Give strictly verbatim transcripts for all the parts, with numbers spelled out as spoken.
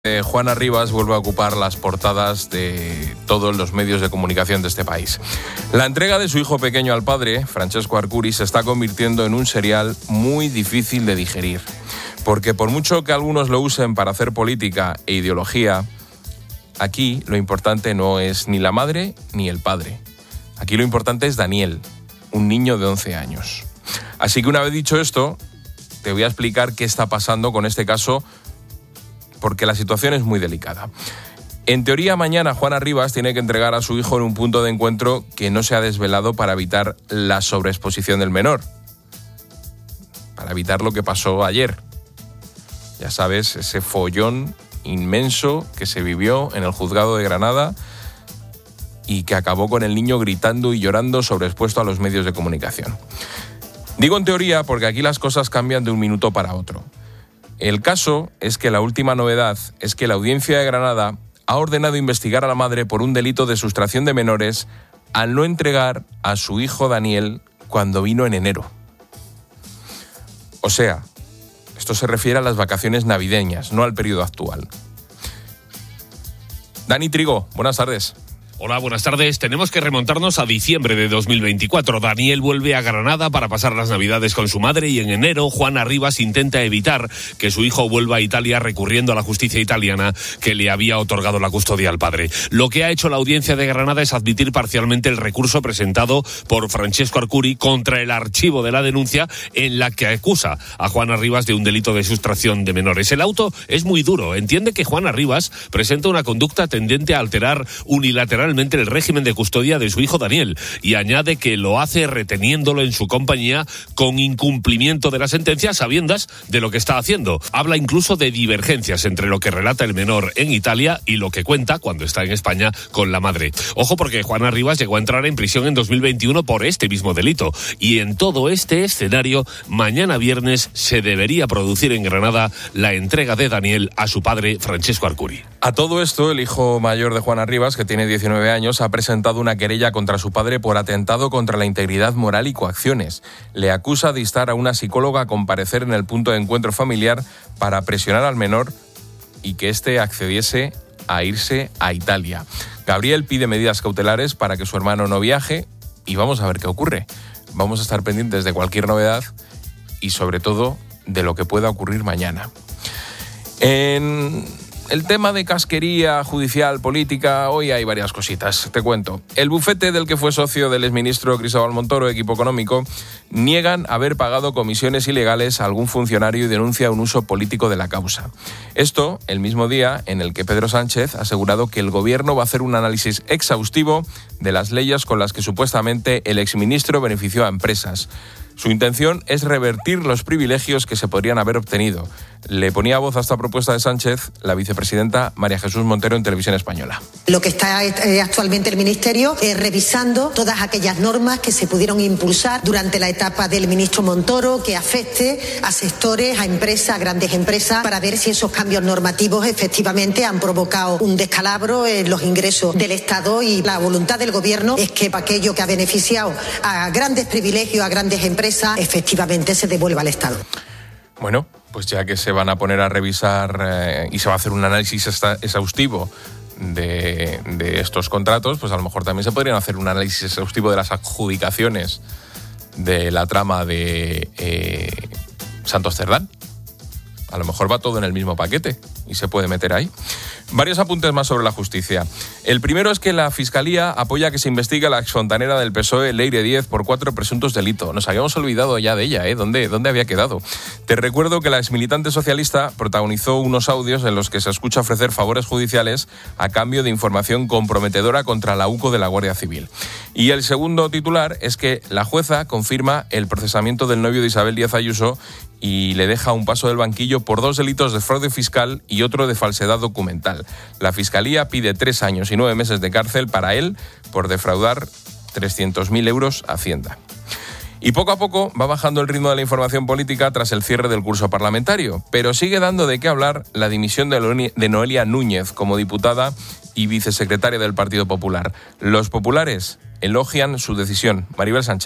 Eh, Juana Rivas vuelve a ocupar las portadas de todos los medios de comunicación de este país. La entrega de su hijo pequeño al padre, Francesco Arcuri, se está convirtiendo en un serial muy difícil de digerir. Porque por mucho que algunos lo usen para hacer política e ideología, aquí lo importante no es ni la madre ni el padre. Aquí lo importante es Daniel, un niño de once años. Así que una vez dicho esto, te voy a explicar qué está pasando con este caso, porque la situación es muy delicada. En teoría, mañana Juana Rivas tiene que entregar a su hijo en un punto de encuentro que no se ha desvelado para evitar la sobreexposición del menor. Para evitar lo que pasó ayer. Ya sabes, ese follón inmenso que se vivió en el juzgado de Granada y que acabó con el niño gritando y llorando sobreexpuesto a los medios de comunicación. Digo en teoría porque aquí las cosas cambian de un minuto para otro. El caso es que la última novedad es que la Audiencia de Granada ha ordenado investigar a la madre por un delito de sustracción de menores al no entregar a su hijo Daniel cuando vino en enero. O sea, esto se refiere a las vacaciones navideñas, no al periodo actual. Dani Trigo, buenas tardes. Hola, buenas tardes. Tenemos que remontarnos a diciembre de dos mil veinticuatro. Daniel vuelve a Granada para pasar las Navidades con su madre y en enero Juana Rivas intenta evitar que su hijo vuelva a Italia recurriendo a la justicia italiana que le había otorgado la custodia al padre. Lo que ha hecho la Audiencia de Granada es admitir parcialmente el recurso presentado por Francesco Arcuri contra el archivo de la denuncia en la que acusa a Juana Rivas de un delito de sustracción de menores. El auto es muy duro. Entiende que Juana Rivas presenta una conducta tendente a alterar unilateralmente el régimen de custodia de su hijo Daniel y añade que lo hace reteniéndolo en su compañía con incumplimiento de la sentencia, sabiendas de lo que está haciendo. Habla incluso de divergencias entre lo que relata el menor en Italia y lo que cuenta cuando está en España con la madre. Ojo, porque Juana Rivas llegó a entrar en prisión en dos mil veintiuno por este mismo delito y en todo este escenario mañana viernes se debería producir en Granada la entrega de Daniel a su padre Francesco Arcuri. A todo esto, el hijo mayor de Juana Rivas, que tiene diecinueve años, ha presentado una querella contra su padre por atentado contra la integridad moral y coacciones. Le acusa de instar a una psicóloga a comparecer en el punto de encuentro familiar para presionar al menor y que éste accediese a irse a Italia. Gabriel pide medidas cautelares para que su hermano no viaje y vamos a ver qué ocurre. Vamos a estar pendientes de cualquier novedad y sobre todo de lo que pueda ocurrir mañana. En el tema de casquería judicial, política, hoy hay varias cositas, te cuento. El bufete del que fue socio del exministro Cristóbal Montoro, Equipo Económico, niegan haber pagado comisiones ilegales a algún funcionario y denuncia un uso político de la causa. Esto el mismo día en el que Pedro Sánchez ha asegurado que el gobierno va a hacer un análisis exhaustivo de las leyes con las que supuestamente el exministro benefició a empresas. Su intención es revertir los privilegios que se podrían haber obtenido. Le ponía voz a esta propuesta de Sánchez la vicepresidenta María Jesús Montero en Televisión Española. Lo que está eh, actualmente el Ministerio es revisando todas aquellas normas que se pudieron impulsar durante la etapa del ministro Montoro que afecte a sectores, a empresas, a grandes empresas, para ver si esos cambios normativos efectivamente han provocado un descalabro en los ingresos del Estado, y la voluntad del Gobierno es que aquello que ha beneficiado a grandes privilegios, a grandes empresas, efectivamente se devuelva al Estado. Bueno, pues ya que se van a poner a revisar eh, y se va a hacer un análisis exhaustivo de, de estos contratos, pues a lo mejor también se podrían hacer un análisis exhaustivo de las adjudicaciones de la trama de eh, Santos Cerdán. A lo mejor va todo en el mismo paquete y se puede meter ahí. Varios apuntes más sobre la justicia. El primero es que la Fiscalía apoya que se investigue a la exfontanera del P S O E, Leire Díez, por cuatro presuntos delitos. Nos habíamos olvidado ya de ella, ¿eh? ¿Dónde, dónde había quedado? Te recuerdo que la exmilitante socialista protagonizó unos audios en los que se escucha ofrecer favores judiciales a cambio de información comprometedora contra la UCO de la Guardia Civil. Y el segundo titular es que la jueza confirma el procesamiento del novio de Isabel Díaz Ayuso y le deja un paso del banquillo por dos delitos de fraude fiscal y otro de falsedad documental. La Fiscalía pide tres años y nueve meses de cárcel para él por defraudar trescientos mil euros a Hacienda. Y poco a poco va bajando el ritmo de la información política tras el cierre del curso parlamentario, pero sigue dando de qué hablar la dimisión de Noelia Núñez como diputada y vicesecretaria del Partido Popular. Los populares elogian su decisión. Maribel Sánchez.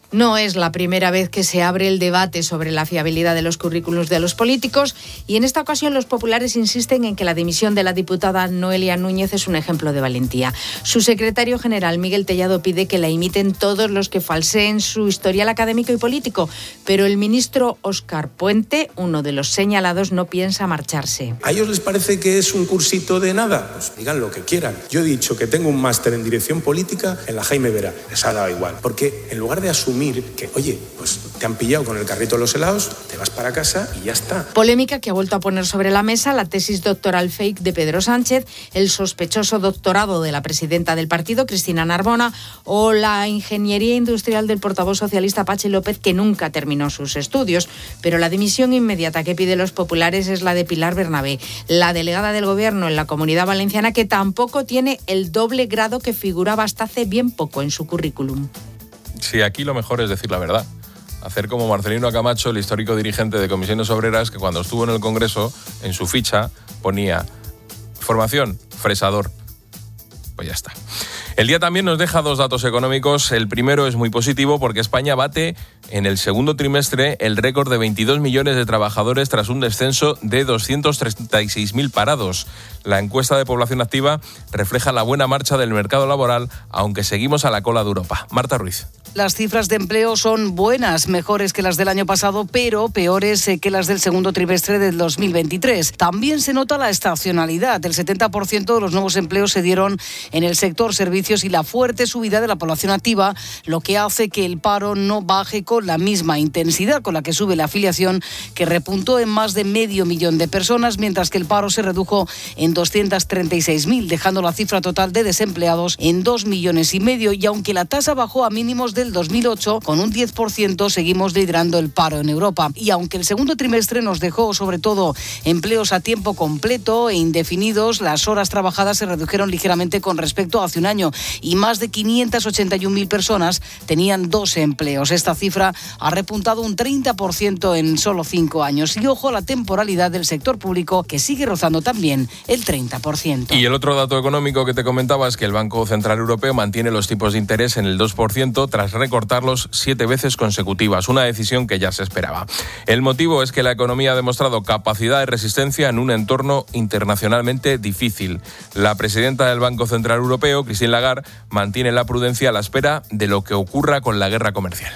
No es la primera vez que se abre el debate sobre la fiabilidad de los currículums de los políticos y en esta ocasión los populares insisten en que la dimisión de la diputada Noelia Núñez es un ejemplo de valentía. Su secretario general, Miguel Tellado, pide que la imiten todos los que falseen su historial académico y político, pero el ministro Óscar Puente, uno de los señalados, no piensa marcharse. ¿A ellos les parece que es un cursito de nada? Pues digan lo que quieran. Yo he dicho que tengo un máster en dirección política en la Jaime Vera. Les ha dado igual, porque en lugar de asumir que, oye, pues te han pillado con el carrito de los helados, te vas para casa y ya está. Polémica que ha vuelto a poner sobre la mesa la tesis doctoral fake de Pedro Sánchez, el sospechoso doctorado de la presidenta del partido, Cristina Narbona, o la ingeniería industrial del portavoz socialista Patxi López, que nunca terminó sus estudios. Pero la dimisión inmediata que piden los populares es la de Pilar Bernabé, la delegada del Gobierno en la Comunidad Valenciana, que tampoco tiene el doble grado que figuraba hasta hace bien poco en su currículum. Sí, aquí lo mejor es decir la verdad. Hacer como Marcelino Camacho, el histórico dirigente de Comisiones Obreras, que cuando estuvo en el Congreso, en su ficha ponía formación, fresador. Pues ya está. El día también nos deja dos datos económicos. El primero es muy positivo porque España bate en el segundo trimestre el récord de veintidós millones de trabajadores tras un descenso de doscientos treinta y seis mil parados. La encuesta de población activa refleja la buena marcha del mercado laboral, aunque seguimos a la cola de Europa. Marta Ruiz. Las cifras de empleo son buenas, mejores que las del año pasado, pero peores que las del segundo trimestre del dos mil veintitrés. También se nota la estacionalidad. El setenta por ciento de los nuevos empleos se dieron en el sector servicios y la fuerte subida de la población activa, lo que hace que el paro no baje con la misma intensidad con la que sube la afiliación, que repuntó en más de medio millón de personas, mientras que el paro se redujo en doscientos treinta y seis mil, dejando la cifra total de desempleados en dos millones y medio. Y aunque la tasa bajó a mínimos del dos mil ocho, con un diez por ciento seguimos liderando el paro en Europa. Y aunque el segundo trimestre nos dejó sobre todo empleos a tiempo completo e indefinidos, las horas trabajadas se redujeron ligeramente con respecto a hace un año y más de quinientas ochenta y un mil personas tenían dos empleos. Esta cifra ha repuntado un treinta por ciento en solo cinco años. Y ojo a la temporalidad del sector público, que sigue rozando también el treinta por ciento. Y el otro dato económico que te comentaba es que el Banco Central Europeo mantiene los tipos de interés en el dos por ciento tras recortarlos siete veces consecutivas, una decisión que ya se esperaba. El motivo es que la economía ha demostrado capacidad de resistencia en un entorno internacionalmente difícil. La presidenta del Banco Central Europeo, Christine Lagarde, mantiene la prudencia a la espera de lo que ocurra con la guerra comercial.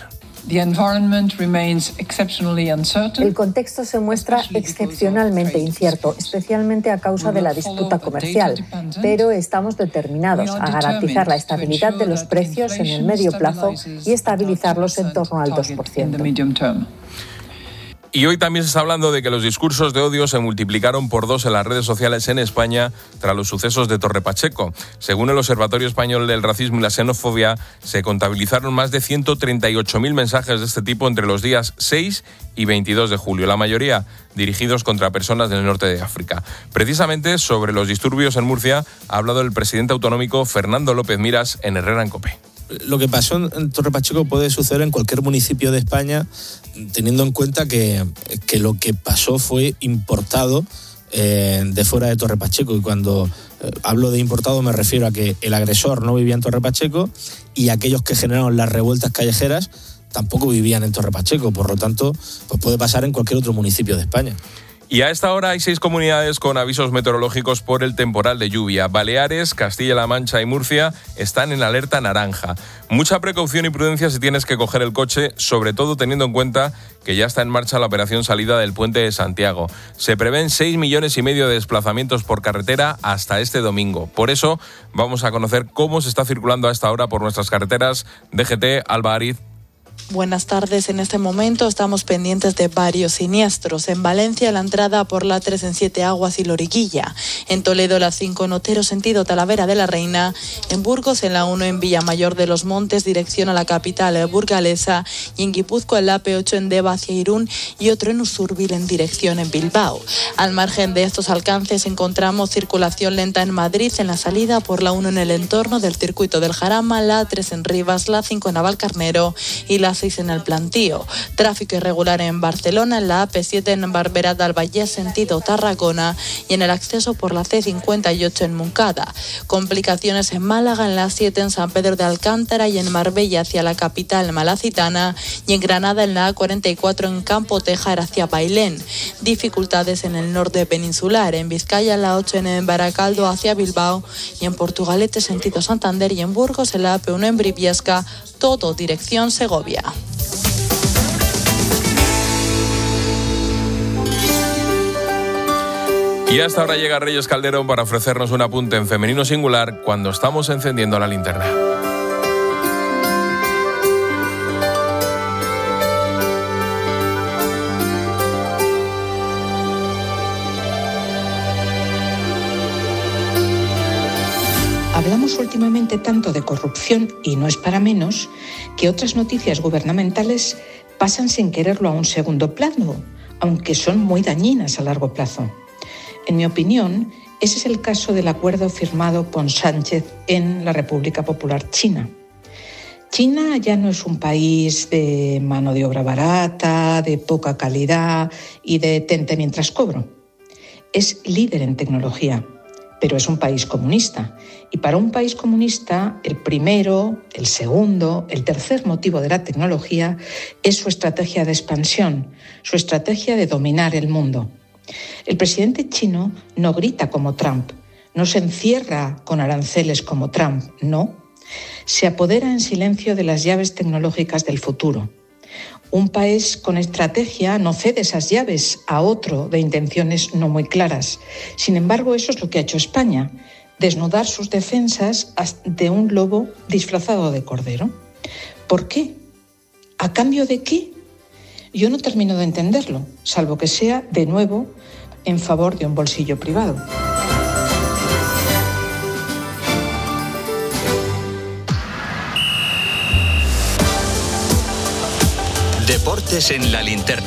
El contexto se muestra excepcionalmente incierto, especialmente a causa de la disputa comercial, pero estamos determinados a garantizar la estabilidad de los precios en el medio plazo y estabilizarlos en torno al dos por ciento. Y hoy también se está hablando de que los discursos de odio se multiplicaron por dos en las redes sociales en España tras los sucesos de Torre Pacheco. Según el Observatorio Español del Racismo y la Xenofobia, se contabilizaron más de ciento treinta y ocho mil mensajes de este tipo entre los días seis y veintidós de julio, la mayoría dirigidos contra personas del norte de África. Precisamente sobre los disturbios en Murcia ha hablado el presidente autonómico Fernando López Miras en Herrera en COPE. Lo que pasó en Torre Pacheco puede suceder en cualquier municipio de España, teniendo en cuenta que, que lo que pasó fue importado eh, de fuera de Torre Pacheco. Y cuando eh, hablo de importado me refiero a que el agresor no vivía en Torre Pacheco y aquellos que generaron las revueltas callejeras tampoco vivían en Torre Pacheco. Por lo tanto, pues puede pasar en cualquier otro municipio de España. Y a esta hora hay seis comunidades con avisos meteorológicos por el temporal de lluvia. Baleares, Castilla-La Mancha y Murcia están en alerta naranja. Mucha precaución y prudencia si tienes que coger el coche, sobre todo teniendo en cuenta que ya está en marcha la operación salida del puente de Santiago. Se prevén seis millones y medio de desplazamientos por carretera hasta este domingo. Por eso vamos a conocer cómo se está circulando a esta hora por nuestras carreteras. D G T, Alba Ariz. Buenas tardes. En este momento estamos pendientes de varios siniestros. En Valencia, la entrada por la tres en Siete Aguas y Loriguilla. En Toledo, la cinco en Otero, sentido Talavera de la Reina. En Burgos, en la uno en Villamayor de los Montes, dirección a la capital burgalesa. Y en Guipúzcoa, en la P ocho en Deva hacia Irún y otro en Usurbil en dirección en Bilbao. Al margen de estos alcances, encontramos circulación lenta en Madrid, en la salida por la uno en el entorno del circuito del Jarama, la tres en Rivas, la cinco en Navalcarnero y la seis en el Plantío. Tráfico irregular en Barcelona, en la A P siete en Barberà del Vallès sentido Tarragona y en el acceso por la C cincuenta y ocho en Montcada. Complicaciones en Málaga, en la siete en San Pedro de Alcántara y en Marbella hacia la capital malacitana, y en Granada en la A cuarenta y cuatro en Campo Tejar hacia Bailén. Dificultades en el norte peninsular, en Vizcaya en la ocho en Baracaldo hacia Bilbao y en Portugalete sentido Santander, y en Burgos en la A P uno en Briviesca, todo dirección Segovia. Y hasta ahora llega Reyes Calderón para ofrecernos un apunte en femenino singular cuando estamos encendiendo la linterna. Hablamos últimamente tanto de corrupción, y no es para menos, que otras noticias gubernamentales pasan sin quererlo a un segundo plano, aunque son muy dañinas a largo plazo. En mi opinión, ese es el caso del acuerdo firmado con Sánchez en la República Popular China. China ya no es un país de mano de obra barata, de poca calidad y de tente mientras cobro. Es líder en tecnología, pero es un país comunista. Y para un país comunista, el primero, el segundo, el tercer motivo de la tecnología es su estrategia de expansión, su estrategia de dominar el mundo. El presidente chino no grita como Trump, no se encierra con aranceles como Trump, no. Se apodera en silencio de las llaves tecnológicas del futuro. Un país con estrategia no cede esas llaves a otro de intenciones no muy claras. Sin embargo, eso es lo que ha hecho España, desnudar sus defensas de un lobo disfrazado de cordero. ¿Por qué? ¿A cambio de qué? Yo no termino de entenderlo, salvo que sea, de nuevo, en favor de un bolsillo privado. Deportes en la linterna.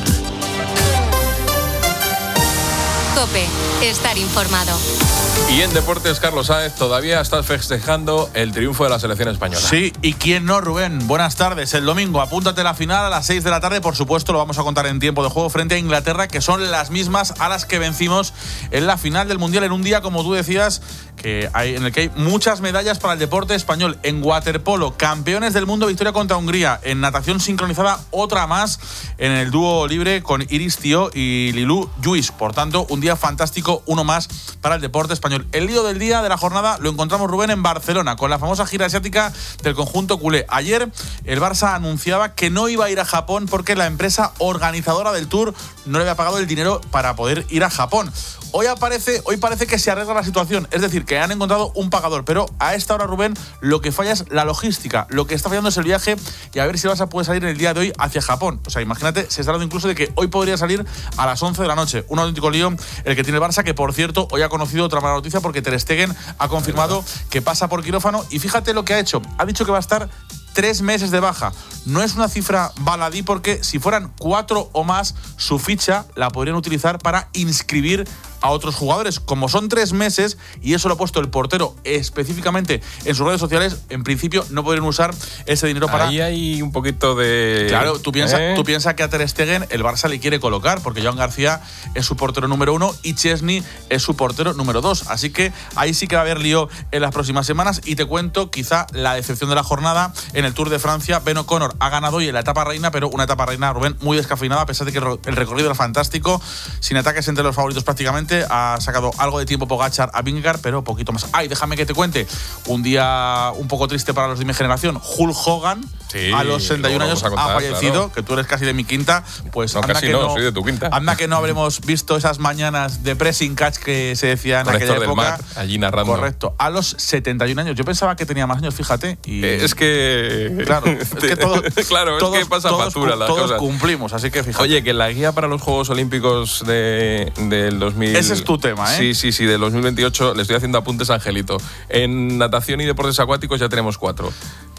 COPE, estar informado. Y en deportes, Carlos Sáez, todavía estás festejando el triunfo de la selección española. Sí, ¿y quién no, Rubén? Buenas tardes. El domingo, apúntate a la final a las seis de la tarde. Por supuesto, lo vamos a contar en tiempo de juego frente a Inglaterra, que son las mismas a las que vencimos en la final del Mundial, en un día, como tú decías, que hay, en el que hay muchas medallas para el deporte español. En waterpolo, campeones del mundo, victoria contra Hungría. En natación sincronizada, otra más en el dúo libre con Iris Tío y Lilú Lluís. Por tanto, un día fantástico, uno más para el deporte español. El lío del día de la jornada lo encontramos, Rubén, en Barcelona, con la famosa gira asiática del conjunto culé. Ayer el Barça anunciaba que no iba a ir a Japón porque la empresa organizadora del Tour no le había pagado el dinero para poder ir a Japón. Hoy aparece, hoy parece que se arregla la situación, es decir, que han encontrado un pagador, pero a esta hora, Rubén, lo que falla es la logística, lo que está fallando es el viaje, y a ver si el Barça puede salir en el día de hoy hacia Japón. O sea, imagínate, se está hablando incluso de que hoy podría salir a las once de la noche. Un auténtico lío el que tiene el Barça, que por cierto, hoy ha conocido otra mala noticia porque Ter Stegen ha confirmado que pasa por quirófano, y fíjate lo que ha hecho, ha dicho que va a estar tres meses de baja. No es una cifra baladí, porque si fueran cuatro o más, su ficha la podrían utilizar para inscribir a otros jugadores. Como son tres meses, y eso lo ha puesto el portero específicamente en sus redes sociales, en principio no podrían usar ese dinero para... Ahí hay un poquito de... Claro, tú piensas ¿Eh? tú piensa que a Ter Stegen el Barça le quiere colocar, porque Joan García es su portero número uno y Chesney es su portero número dos. Así que ahí sí que va a haber lío en las próximas semanas. Y te cuento quizá la decepción de la jornada en el Tour de Francia. Ben O'Connor ha ganado hoy en la etapa reina, pero una etapa reina, Rubén, muy descafeinada, a pesar de que el recorrido era fantástico, sin ataques entre los favoritos prácticamente. Ha sacado algo de tiempo Pogačar a Vingegaard, pero poquito más. Ay, déjame que te cuente un día un poco triste para los de mi generación. Hulk Hogan, sí, a los sesenta y un años, contar, ha fallecido, claro. Que tú eres casi de mi quinta. Pues no, anda casi que no, no, soy de tu quinta. Anda que no habremos visto esas mañanas de pressing catch que se decía en Con aquella Héctor época. Del Mar, allí narrando. Correcto, a los setenta y un años. Yo pensaba que tenía más años, fíjate. Y eh, es que... Claro, es que todo, claro, todos, es que pasa todos, factura las todos cosas. cumplimos, así que fíjate. Oye, que la guía para los Juegos Olímpicos de, del dos mil... Ese es tu tema, ¿eh? Sí, sí, sí, del dos mil veintiocho le estoy haciendo apuntes a Angelito. En natación y deportes acuáticos ya tenemos cuatro.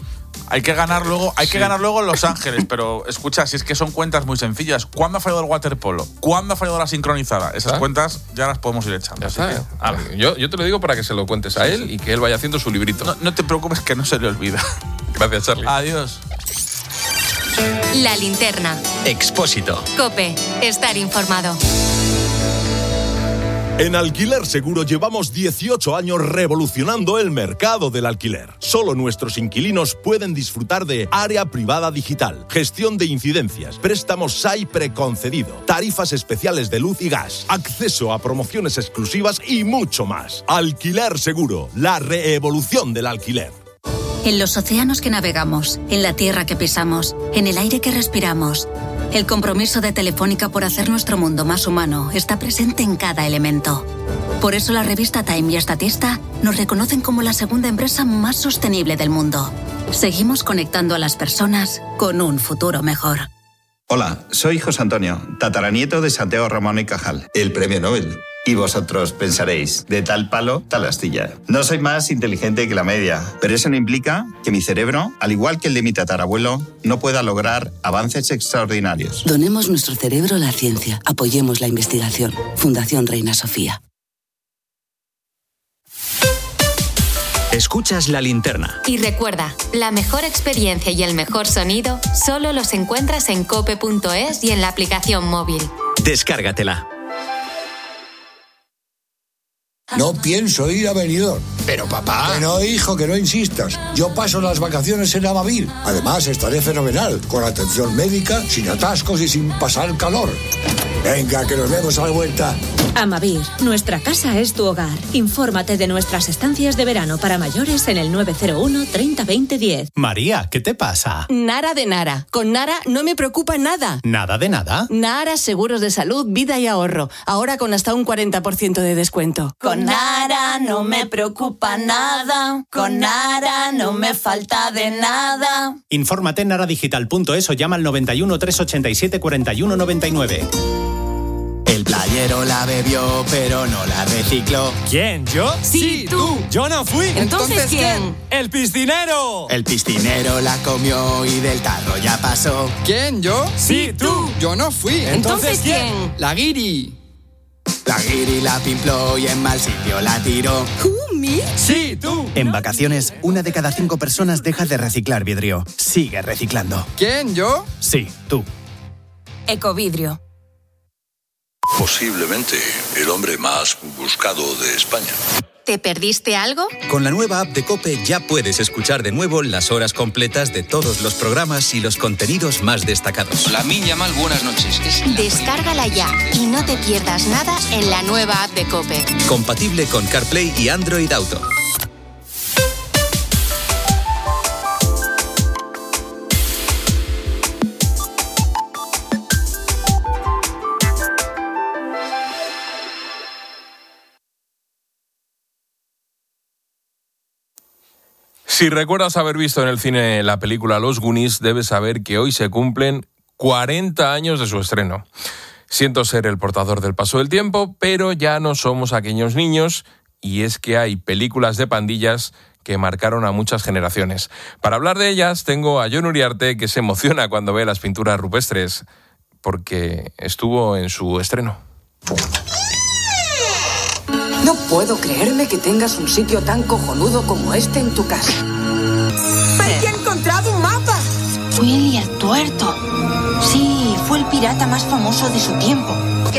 Hay que ganar luego, hay sí. que ganar luego en Los Ángeles, pero escucha, si es que son cuentas muy sencillas. ¿Cuándo ha fallado el waterpolo? ¿Cuándo ha fallado la sincronizada? Esas ¿Ah? cuentas ya las podemos ir echando. Ya está. Que, yo, yo te lo digo para que se lo cuentes a él y que él vaya haciendo su librito. No, no te preocupes, que no se le olvida. Gracias, Charlie. Adiós. La Linterna. Expósito. COPE. Estar informado. En Alquiler Seguro llevamos dieciocho años revolucionando el mercado del alquiler. Solo nuestros inquilinos pueden disfrutar de área privada digital, gestión de incidencias, préstamos S A I preconcedido, tarifas especiales de luz y gas, acceso a promociones exclusivas y mucho más. Alquiler Seguro, la reevolución del alquiler. En los océanos que navegamos, en la tierra que pisamos, en el aire que respiramos, el compromiso de Telefónica por hacer nuestro mundo más humano está presente en cada elemento. Por eso la revista Time y Statista nos reconocen como la segunda empresa más sostenible del mundo. Seguimos conectando a las personas con un futuro mejor. Hola, soy José Antonio, tataranieto de Santiago Ramón y Cajal, el premio Nobel. Y vosotros pensaréis, de tal palo, tal astilla. No soy más inteligente que la media, pero eso no implica que mi cerebro, al igual que el de mi tatarabuelo, no pueda lograr avances extraordinarios. Donemos nuestro cerebro a la ciencia. Apoyemos la investigación. Fundación Reina Sofía. Escuchas La Linterna. Y recuerda, la mejor experiencia y el mejor sonido solo los encuentras en cope punto es y en la aplicación móvil. Descárgatela. No pienso ir a Benidorm. Pero papá... Que no, hijo, que no insistas. Yo paso las vacaciones en Amavir. Además, estaré fenomenal, con atención médica, sin atascos y sin pasar calor. Venga, que nos vemos a la vuelta. Amavir, nuestra casa es tu hogar. Infórmate de nuestras estancias de verano para mayores en el nueve cero uno treinta veinte diez. María, ¿qué te pasa? Nara de Nara. Con Nara no me preocupa nada. ¿Nada de nada? Nara Seguros de Salud, Vida y Ahorro. Ahora con hasta un cuarenta por ciento de descuento. Con Nara no me preocupa nada. Con Nara no me falta de nada. Infórmate en naradigital punto es o llama al noventa y uno, trescientos ochenta y siete, cuarenta y uno noventa y nueve. El playero la bebió, pero no la recicló. ¿Quién? ¿Yo? Sí, tú. Yo no fui. ¿Entonces quién? ¡El piscinero! El piscinero la comió y del tarro ya pasó. ¿Quién? ¿Yo? Sí, tú. Yo no fui. ¿Entonces quién? La guiri. La guiri la pimpló y en mal sitio la tiró. ¿Who, me? Sí, tú. En vacaciones, una de cada cinco personas deja de reciclar vidrio. Sigue reciclando. ¿Quién? ¿Yo? Sí, tú. Ecovidrio. Posiblemente el hombre más buscado de España. ¿Te perdiste algo? Con la nueva app de COPE ya puedes escuchar de nuevo las horas completas de todos los programas y los contenidos más destacados. La Minya Mal, buenas noches. Descárgala ya y no te pierdas nada en la nueva app de COPE. Compatible con CarPlay y Android Auto. Si recuerdas haber visto en el cine la película Los Goonies, debes saber que hoy se cumplen cuarenta años de su estreno. Siento ser el portador del paso del tiempo, pero ya no somos aquellos niños, y es que hay películas de pandillas que marcaron a muchas generaciones. Para hablar de ellas, tengo a Jon Uriarte, que se emociona cuando ve las pinturas rupestres, porque estuvo en su estreno. No puedo creerme que tengas un sitio tan cojonudo como este en tu casa. ¡He encontrado un mapa! Willy el Tuerto. Sí, fue el pirata más famoso de su tiempo.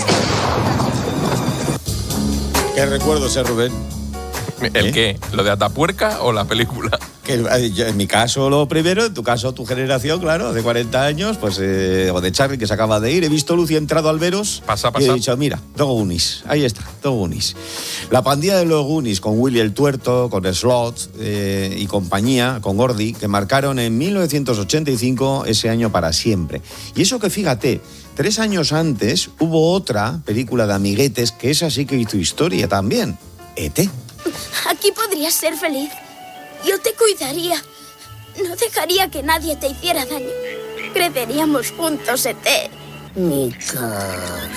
¿Qué recuerdo ese Rubén? ¿El ¿Eh? qué? ¿Lo de Atapuerca o la película? Que en mi caso lo primero, en tu caso tu generación, claro, de cuarenta años, pues eh, o de Charlie que se acaba de ir, he visto Lucy entrado al Veros. Pasa, pasa. Y he dicho, mira, Dos Goonies, ahí está, Dos Goonies. La pandilla de los Goonies con Willy el Tuerto, con Slot eh, y compañía, con Gordy, que marcaron en mil novecientos ochenta y cinco ese año para siempre. Y eso que fíjate, tres años antes hubo otra película de amiguetes que esa sí que hizo historia también, E T. Aquí podrías ser feliz. Yo te cuidaría. No dejaría que nadie te hiciera daño. Creceríamos juntos, E T. Mi casa.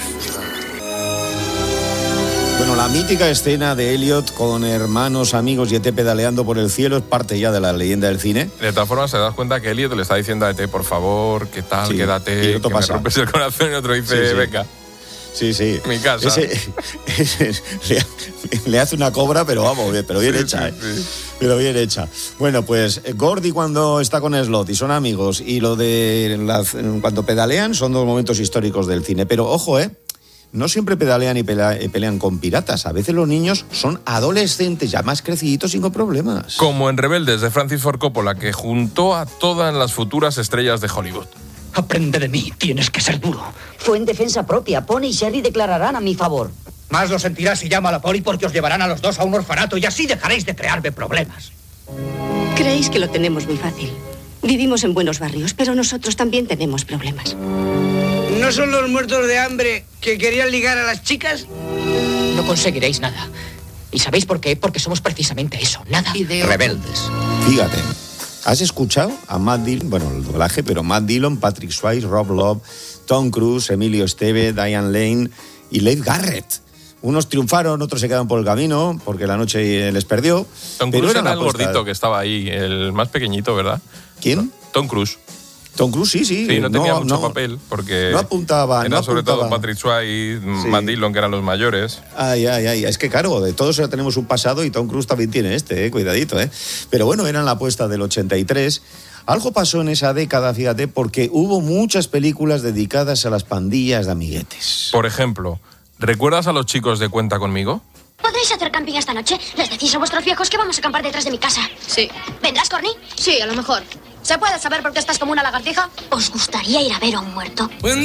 Bueno, la mítica escena de Elliot con hermanos, amigos y E T pedaleando por el cielo es parte ya de la leyenda del cine. De todas formas, se das cuenta que Elliot le está diciendo a E T, por favor, ¿qué tal? Sí, Quédate, y otro que pasa. me rompes el corazón, y otro dice, Sí, sí. venga. Sí, sí. Mi casa. Ese, ese, le, le hace una cobra, pero vamos, pero bien sí, hecha, sí, ¿eh? Sí. Pero bien hecha. Bueno, pues Gordy cuando está con Slot y son amigos, y lo de las, cuando pedalean son dos momentos históricos del cine. Pero ojo, ¿eh? No siempre pedalean y pelean con piratas. A veces los niños son adolescentes ya más creciditos sin problemas. Como en Rebeldes, de Francis Ford Coppola, que juntó a todas las futuras estrellas de Hollywood. Aprende de mí, tienes que ser duro. Fue en defensa propia. Pony y Sherry declararán a mi favor. Más lo sentirás si llama a la poli porque os llevarán a los dos a un orfanato y así dejaréis de crearme problemas. Creéis que lo tenemos muy fácil. Vivimos en buenos barrios, pero nosotros también tenemos problemas. ¿No son los muertos de hambre que querían ligar a las chicas? No conseguiréis nada. ¿Y sabéis por qué? Porque somos precisamente eso, nada. De... Rebeldes. Fíjate. ¿Has escuchado a Matt Dillon? Bueno, el doblaje, pero Matt Dillon, Patrick Swayze, Rob Lowe, Tom Cruise, Emilio Esteve, Diane Lane y Leif Garrett. Unos triunfaron, otros se quedaron por el camino porque la noche les perdió. Tom pero Cruise era, era el apuesta... gordito que estaba ahí, el más pequeñito, ¿verdad? ¿Quién? Tom Cruise. Tom Cruise, sí, sí. Sí, no tenía no, mucho no, papel porque no apuntaba, era no sobre apuntaba. todo Patrick Swayze, Sí. Matt Dillon, que eran los mayores. Ay, ay, ay. Es que claro, de todos ya tenemos un pasado y Tom Cruise también tiene este, eh, cuidadito, ¿eh? Pero bueno, eran la apuesta del ochenta y tres. Algo pasó en esa década, fíjate, porque hubo muchas películas dedicadas a las pandillas de amiguetes. Por ejemplo, ¿recuerdas a los chicos de Cuenta Conmigo? ¿Podréis hacer camping esta noche? Les decís a vuestros viejos que vamos a acampar detrás de mi casa. Sí. ¿Vendrás, Corny? Sí, a lo mejor. ¿Se puede saber por qué estás como una lagartija? ¿Os gustaría ir a ver a un muerto?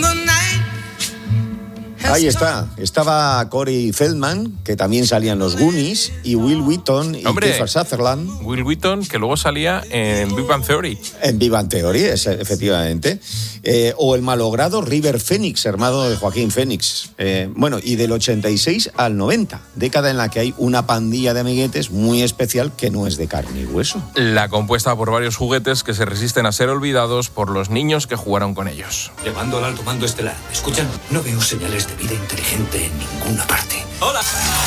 Ahí está. Estaba Corey Feldman, que también salían los Goonies, y Will Wheaton y Hombre, Kiefer Sutherland. Will Wheaton, que luego salía en Big Bang Theory. En Big Bang Theory, es, efectivamente. Eh, o el malogrado River Phoenix, hermano de Joaquín Phoenix. Eh, bueno, y del ochenta y seis al noventa, década en la que hay una pandilla de amiguetes muy especial que no es de carne y hueso. La compuesta por varios juguetes que se resisten a ser olvidados por los niños que jugaron con ellos. Llamando al alto mando estelar. ¿Escuchan? No veo señales de vida inteligente en ninguna parte. Hola,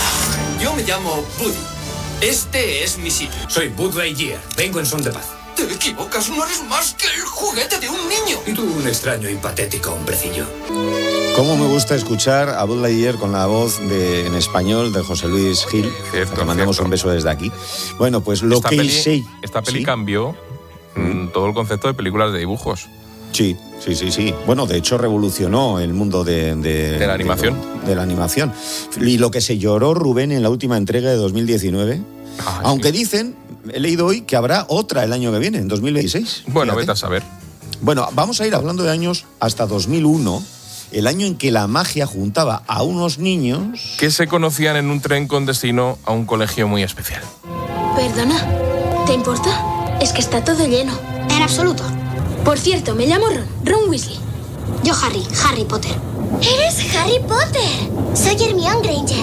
yo me llamo Woody. Este es mi sitio. Soy Buzz Lightyear. Vengo en son de paz. Te equivocas, no eres más que el juguete de un niño. Y tú un extraño y patético hombrecillo. Cómo me gusta escuchar a Buzz Lightyear con la voz de, en español de José Luis Gil. Cierto, Le mandamos cierto. un beso desde aquí. Bueno, pues lo esta que peli, sé... Esta peli ¿sí? cambió mm, todo el concepto de películas de dibujos. Sí, sí, sí, sí. Bueno, de hecho revolucionó el mundo de... De, de la animación. De, de la animación. Y lo que se lloró Rubén en la última entrega de dos mil diecinueve, ah, aunque sí. dicen, he leído hoy, que habrá otra el año que viene, en dos mil veintiséis. Bueno, Fíjate. vete a saber. Bueno, vamos a ir hablando de años hasta dos mil uno, el año en que la magia juntaba a unos niños... que se conocían en un tren con destino a un colegio muy especial. Perdona, ¿te importa? Es que está todo lleno. En absoluto. Por cierto, me llamo Ron, Ron Weasley. Yo Harry, Harry Potter. ¡Eres Harry Potter! Soy Hermione Granger.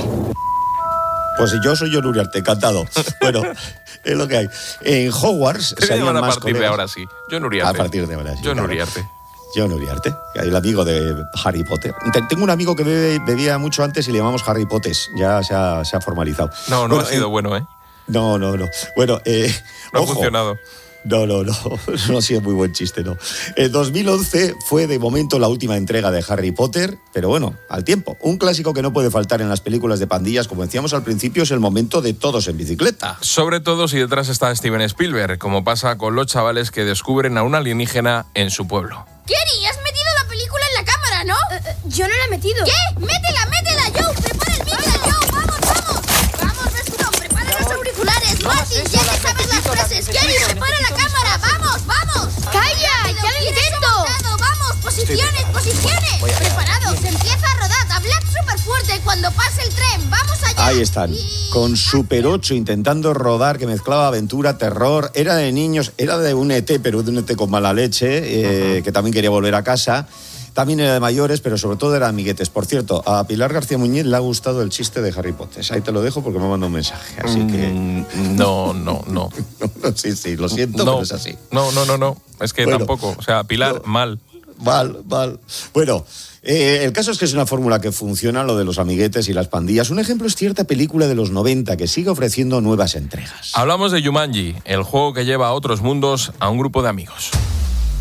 Pues yo soy John Uriarte, encantado. Bueno, es lo que hay. En Hogwarts se salían a más partir colegas. de ahora sí. John Uriarte. A partir de ahora sí. John claro. Uriarte. John Uriarte, el amigo de Harry Potter. Tengo un amigo que bebe, bebía mucho antes y le llamamos Harry Potter. Ya se ha, se ha formalizado. No, no bueno, ha sido eh, bueno, ¿eh? No, no, no. Bueno, eh, no ojo. ha funcionado. No, no, no, no ha sido muy buen chiste, no. En dos mil once fue de momento la última entrega de Harry Potter, pero bueno, al tiempo. Un clásico que no puede faltar en las películas de pandillas, como decíamos al principio, es el momento de Todos en bicicleta. Sobre todo si detrás está Steven Spielberg, como pasa con los chavales que descubren a un alienígena en su pueblo. Kenny, has metido la película en la cámara, ¿no? Uh, uh, yo no la he metido. ¿Qué? ¡Métela, métela, Joe! ¡Prepara el micro, Joe! ¡Vamos, vamos! ¡Vamos, Vestón! ¡Prepara los auriculares! ¡Martin, ya te sabes las frases! ¡Kenny, prepara la cámara! ¡Vamos, vamos! ¡Calla! ¡Ya lo intento! ¡Vamos! ¡Posiciones, posiciones! ¡Preparados! ¡Empieza a rodar! ¡Hablad súper fuerte cuando pase el tren! ¡Vamos allá! Ahí están, con Super ocho intentando rodar, que mezclaba aventura, terror. Era de niños, era de un E T, pero de un E T con mala leche, eh, que también quería volver a casa. También era de mayores, pero sobre todo era amiguetes. Por cierto, a Pilar García Muñiz le ha gustado el chiste de Harry Potter. Ahí te lo dejo porque me manda un mensaje. Así que... Mm, no, no, no. no. Sí, sí, lo siento, no, pero es así. No, no, no, no. Es que bueno, tampoco. O sea, Pilar, no, mal. Mal, mal. Bueno, eh, el caso es que es una fórmula que funciona, lo de los amiguetes y las pandillas. Un ejemplo es cierta película de los noventa que sigue ofreciendo nuevas entregas. Hablamos de Jumanji, el juego que lleva a otros mundos a un grupo de amigos.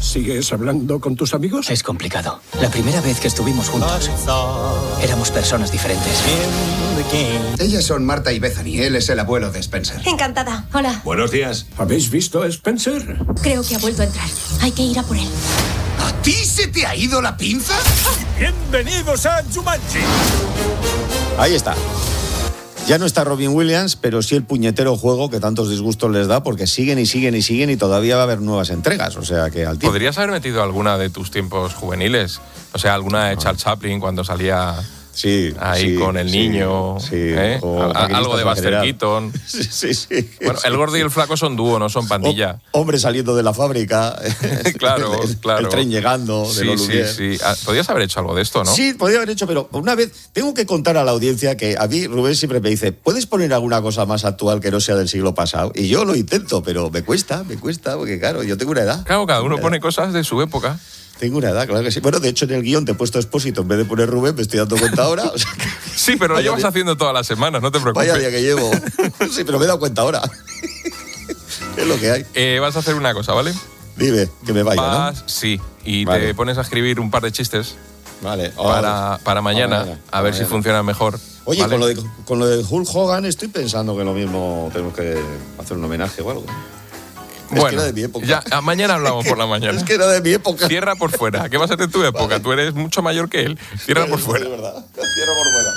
¿Sigues hablando con tus amigos? Es complicado. La primera vez que estuvimos juntos, éramos personas diferentes. Ellas son Marta y Bethany. Él es el abuelo de Spencer. Encantada. Hola. Buenos días. ¿Habéis visto a Spencer? Creo que ha vuelto a entrar. Hay que ir a por él. ¿A ti se te ha ido la pinza? ¡Bienvenidos a Jumanji! Ahí está. Ya no está Robin Williams, pero sí el puñetero juego que tantos disgustos les da, porque siguen y siguen y siguen y todavía va a haber nuevas entregas. O sea que al tiempo. ¿Podrías haber metido alguna de tus tiempos juveniles? O sea, alguna de Charles Chaplin cuando salía sí, ahí sí, con el sí, niño. Sí, ¿eh? Algo de Buster Keaton. Sí, sí, sí. Bueno, el gordo y el flaco son dúo, no son pandilla. O, hombre saliendo de la fábrica. Claro, el, claro. El tren llegando. De sí, sí, sí. Podrías haber hecho algo de esto, ¿no? Sí, podría haber hecho, pero una vez tengo que contar a la audiencia que a mí Rubén siempre me dice, ¿puedes poner alguna cosa más actual que no sea del siglo pasado? Y yo lo intento, pero me cuesta, me cuesta, porque claro, yo tengo una edad. Claro, cada uno pone cosas de su época. Tengo una edad, claro que sí. Bueno, de hecho, en el guión te he puesto Expósito en vez de poner Rubén, me estoy dando cuenta ahora. O sea, que... Sí, pero lo llevas día... haciendo todas las semanas, no te preocupes. Vaya día que llevo. Sí, pero me he dado cuenta ahora. Es lo que hay. Eh, vas a hacer una cosa, ¿vale? Dime, que me vaya, vas, ¿no? Sí, y vale. te pones a escribir un par de chistes. Vale. Oh, para, para mañana, mañana, a ver mañana. si funciona mejor. Oye, ¿vale? con, lo de, con lo de Hulk Hogan estoy pensando que lo mismo tenemos que hacer un homenaje o algo. Es bueno, que era de mi época. Ya, mañana hablamos por la mañana. Es que era de mi época. Cierra por fuera. ¿Qué va a ser de tu época? Vale. Tú eres mucho mayor que él. Cierra por fuera. Es verdad. Cierra por fuera.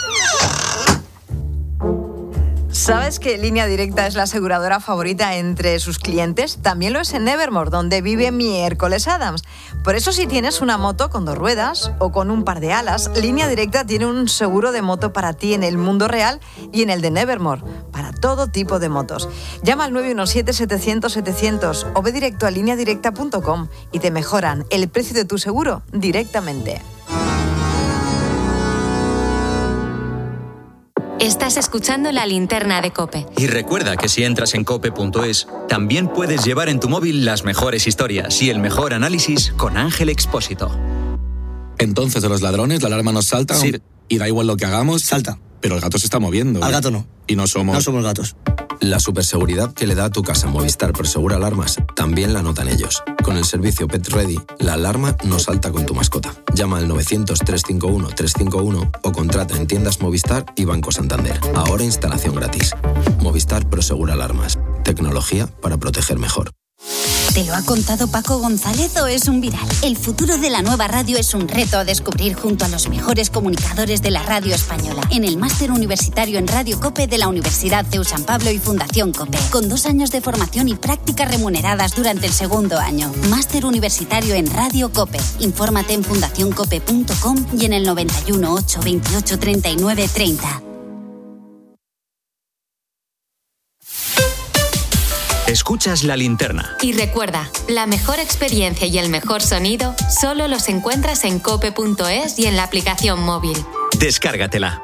¿Sabes que Línea Directa es la aseguradora favorita entre sus clientes? También lo es en Nevermore, donde vive miércoles Adams. Por eso si tienes una moto con dos ruedas o con un par de alas, Línea Directa tiene un seguro de moto para ti en el mundo real y en el de Nevermore, para todo tipo de motos. Llama al nueve uno siete, setecientos, setecientos o ve directo a línea directa punto com y te mejoran el precio de tu seguro directamente. Estás escuchando La Linterna de COPE. Y recuerda que si entras en cope punto es, también puedes llevar en tu móvil las mejores historias y el mejor análisis con Ángel Expósito. Entonces, de los ladrones, la alarma nos salta. Sí. Y da igual lo que hagamos. Salta. Pero el gato se está moviendo. Al gato no. Y no somos... No somos gatos. La superseguridad que le da a tu casa Movistar Prosegura Alarmas también la notan ellos. Con el servicio Pet Ready, la alarma no salta con tu mascota. Llama al novecientos, trescientos cincuenta y uno, trescientos cincuenta y uno o contrata en tiendas Movistar y Banco Santander. Ahora instalación gratis. Movistar Prosegura Alarmas. Tecnología para proteger mejor. ¿Te lo ha contado Paco González o es un viral? El futuro de la nueva radio es un reto a descubrir junto a los mejores comunicadores de la radio española en el Máster Universitario en Radio COPE de la Universidad C E U San Pablo y Fundación COPE, con dos años de formación y prácticas remuneradas durante el segundo año. Máster Universitario en Radio COPE. Infórmate en fundación cope punto com y en el noventa y uno, ocho, veintiocho, treinta y nueve, treinta. Escuchas La Linterna. Y recuerda, la mejor experiencia y el mejor sonido solo los encuentras en cope punto es y en la aplicación móvil. Descárgatela.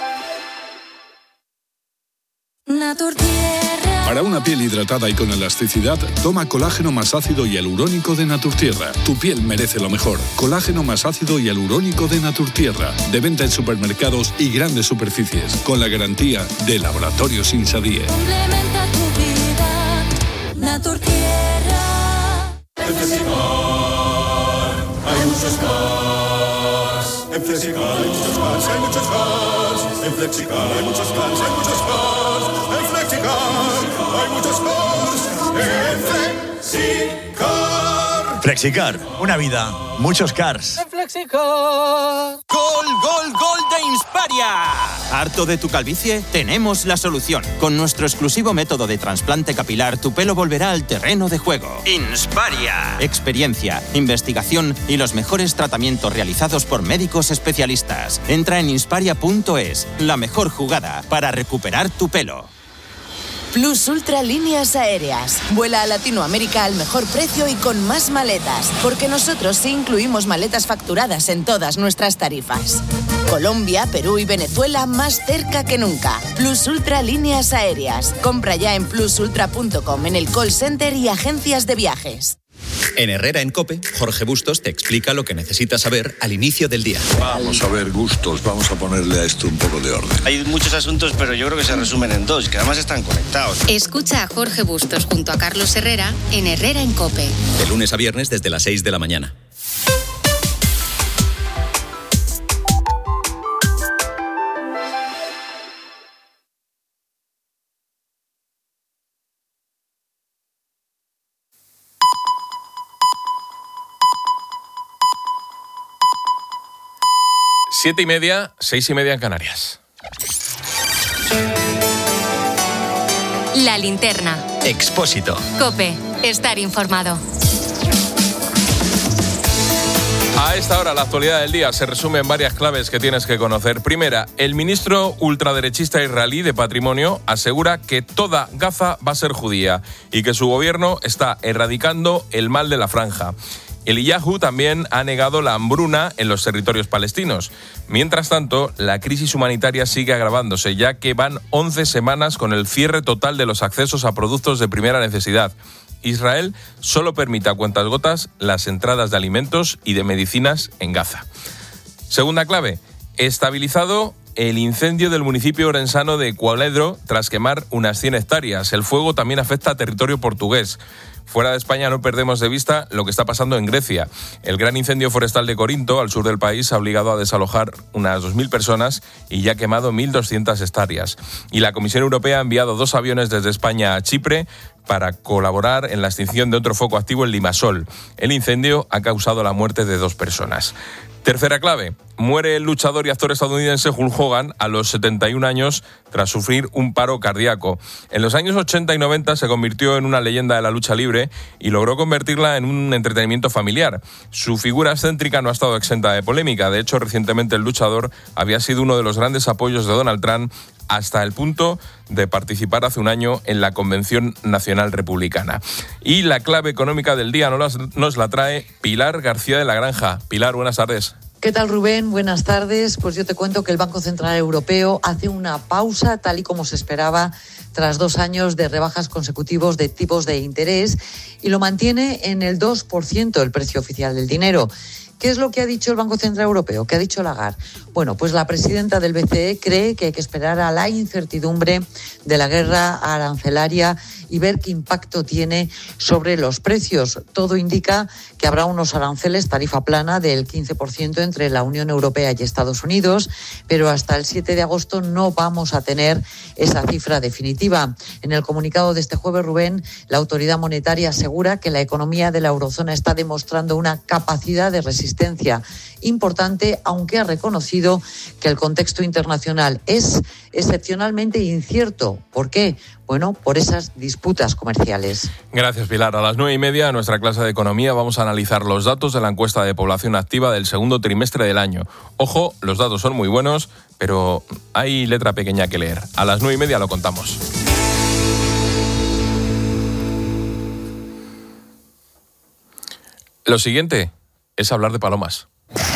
Naturtierra. Para una piel hidratada y con elasticidad, toma colágeno más ácido y hialurónico de Naturtierra. Tu piel merece lo mejor. Colágeno más ácido y hialurónico de Naturtierra. De venta en supermercados y grandes superficies. Con la garantía de Laboratorios Insadie. Complementa tu vida. Naturtierra. En Flexicar hay muchos cars. En Flexicar hay muchos cars, hay muchos cars. En Flexicar hay muchos cars, hay muchos cars. En Flexicar hay muchos cars. En Flexicar. Flexicar, una vida, muchos cars. En Flexicar. ¡Gol, gol, gol de Insparia! ¿Harto de tu calvicie? Tenemos la solución. Con nuestro exclusivo método de trasplante capilar, tu pelo volverá al terreno de juego. Insparia. Experiencia, investigación y los mejores tratamientos realizados por médicos especialistas. Entra en insparia punto es, la mejor jugada para recuperar tu pelo. Plus Ultra Líneas Aéreas. Vuela a Latinoamérica al mejor precio y con más maletas, porque nosotros sí incluimos maletas facturadas en todas nuestras tarifas. Colombia, Perú y Venezuela más cerca que nunca. Plus Ultra Líneas Aéreas. Compra ya en plus ultra punto com en el call center y agencias de viajes. En Herrera en COPE, Jorge Bustos te explica lo que necesitas saber al inicio del día. Vamos a ver, Bustos, vamos a ponerle a esto un poco de orden. Hay muchos asuntos, pero yo creo que se resumen en dos, que además están conectados. Escucha a Jorge Bustos junto a Carlos Herrera en Herrera en COPE. De lunes a viernes desde las seis de la mañana. Siete y media, seis y media en Canarias. La linterna. Expósito. COPE. Estar informado. A esta hora, la actualidad del día se resume en varias claves que tienes que conocer. Primera, el ministro ultraderechista israelí de Patrimonio asegura que toda Gaza va a ser judía y que su gobierno está erradicando el mal de la franja. Eliyahu también ha negado la hambruna en los territorios palestinos. Mientras tanto, la crisis humanitaria sigue agravándose, ya que van once semanas con el cierre total de los accesos a productos de primera necesidad. Israel solo permite a cuentagotas las entradas de alimentos y de medicinas en Gaza. Segunda clave, estabilizado el incendio del municipio orensano de Cualedro tras quemar unas cien hectáreas. El fuego también afecta a territorio portugués. Fuera de España no perdemos de vista lo que está pasando en Grecia. El gran incendio forestal de Corinto, al sur del país, ha obligado a desalojar unas dos mil personas y ya ha quemado mil doscientas hectáreas. Y la Comisión Europea ha enviado dos aviones desde España a Chipre para colaborar en la extinción de otro foco activo en Limassol. El incendio ha causado la muerte de dos personas. Tercera clave, muere el luchador y actor estadounidense Hulk Hogan a los setenta y un años tras sufrir un paro cardíaco. En los años ochenta y noventa se convirtió en una leyenda de la lucha libre y logró convertirla en un entretenimiento familiar. Su figura excéntrica no ha estado exenta de polémica. De hecho, recientemente el luchador había sido uno de los grandes apoyos de Donald Trump hasta el punto de participar hace un año en la Convención Nacional Republicana. Y la clave económica del día nos la trae Pilar García de la Granja. Pilar, buenas tardes. ¿Qué tal, Rubén? Buenas tardes. Pues yo te cuento que el Banco Central Europeo hace una pausa, tal y como se esperaba, tras dos años de rebajas consecutivos de tipos de interés, y lo mantiene en el dos por ciento el precio oficial del dinero. ¿Qué es lo que ha dicho el Banco Central Europeo? ¿Qué ha dicho Lagarde? Bueno, pues la presidenta del B C E cree que hay que esperar a la incertidumbre de la guerra arancelaria y ver qué impacto tiene sobre los precios. Todo indica que habrá unos aranceles tarifa plana del quince por ciento entre la Unión Europea y Estados Unidos, pero hasta el siete de agosto no vamos a tener esa cifra definitiva. En el comunicado de este jueves, Rubén, la autoridad monetaria asegura que la economía de la eurozona está demostrando una capacidad de resistencia importante, aunque ha reconocido que el contexto internacional es excepcionalmente incierto. ¿Por qué? Bueno, por esas disputas comerciales. Gracias, Pilar. A las nueve y media, en nuestra clase de economía, vamos a analizar los datos de la encuesta de población activa del segundo trimestre del año. Ojo, los datos son muy buenos, pero hay letra pequeña que leer. A las nueve y media lo contamos. Lo siguiente es hablar de palomas.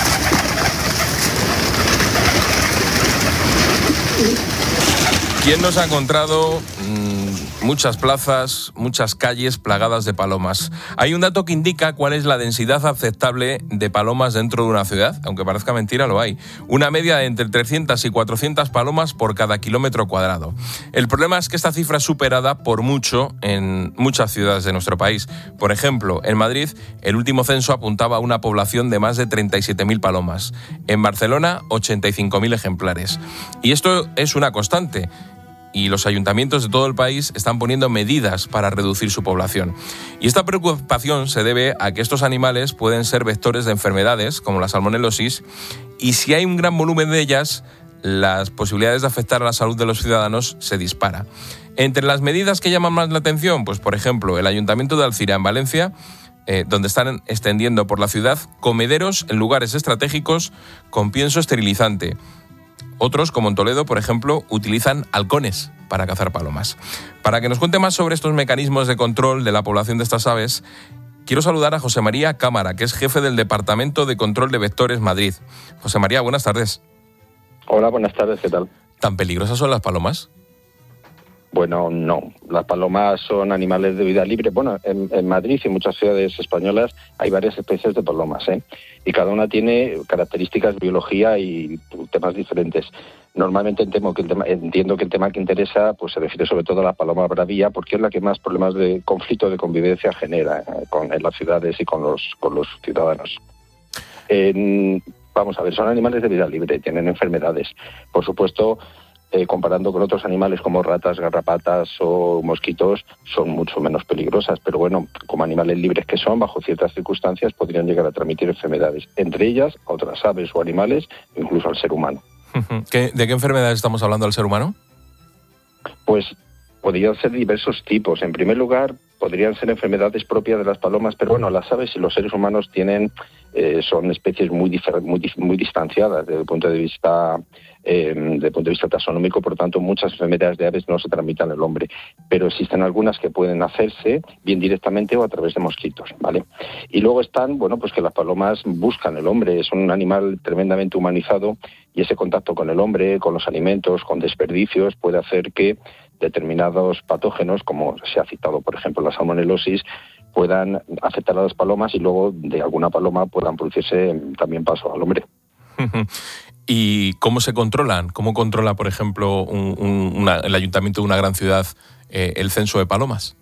¿Quién nos ha encontrado mmm, muchas plazas, muchas calles plagadas de palomas? Hay un dato que indica cuál es la densidad aceptable de palomas dentro de una ciudad, aunque parezca mentira, lo hay. Una media de entre trescientas y cuatrocientas palomas por cada kilómetro cuadrado. El problema es que esta cifra es superada por mucho en muchas ciudades de nuestro país. Por ejemplo, en Madrid, el último censo apuntaba a una población de más de treinta y siete mil palomas. En Barcelona, ochenta y cinco mil ejemplares. Y esto es una constante. Y los ayuntamientos de todo el país están poniendo medidas para reducir su población. Y esta preocupación se debe a que estos animales pueden ser vectores de enfermedades como la salmonelosis, y si hay un gran volumen de ellas, las posibilidades de afectar a la salud de los ciudadanos se dispara. Entre las medidas que llaman más la atención, pues por ejemplo, el Ayuntamiento de Alcira en Valencia, eh, donde están extendiendo por la ciudad comederos en lugares estratégicos con pienso esterilizante. Otros, como en Toledo, por ejemplo, utilizan halcones para cazar palomas. Para que nos cuente más sobre estos mecanismos de control de la población de estas aves, quiero saludar a José María Cámara, que es jefe del Departamento de Control de Vectores Madrid. José María, buenas tardes. Hola, buenas tardes, ¿qué tal? ¿Tan peligrosas son las palomas? Bueno, no. Las palomas son animales de vida libre. Bueno, en, en Madrid y en muchas ciudades españolas hay varias especies de palomas, ¿eh? Y cada una tiene características, biología y temas diferentes. Normalmente entiendo que el tema, entiendo que el tema que interesa pues se refiere sobre todo a la paloma bravía, porque es la que más problemas de conflicto de convivencia genera eh, con, en las ciudades y con los, con los ciudadanos. Eh, vamos a ver, son animales de vida libre, tienen enfermedades. Por supuesto, Eh, comparando con otros animales como ratas, garrapatas o mosquitos, son mucho menos peligrosas, pero bueno, como animales libres que son, bajo ciertas circunstancias podrían llegar a transmitir enfermedades, entre ellas a otras aves o animales, incluso al ser humano. ¿Qué, ¿De qué enfermedades estamos hablando al ser humano? Pues podrían ser diversos tipos. En primer lugar, podrían ser enfermedades propias de las palomas, pero bueno, las aves y los seres humanos tienen eh, son especies muy, difer- muy, muy distanciadas desde el punto de vista eh, desde el punto de vista taxonómico, por lo tanto muchas enfermedades de aves no se transmiten al hombre, pero existen algunas que pueden hacerse bien directamente o a través de mosquitos, ¿vale? Y luego están, bueno, pues que las palomas buscan el hombre, es un animal tremendamente humanizado y ese contacto con el hombre, con los alimentos, con desperdicios, puede hacer que determinados patógenos, como se ha citado, por ejemplo, la salmonelosis, puedan afectar a las palomas y luego de alguna paloma puedan producirse también paso al hombre. ¿Y cómo se controlan? ¿Cómo controla, por ejemplo, un, un, una, el ayuntamiento de una gran ciudad eh, el censo de palomas?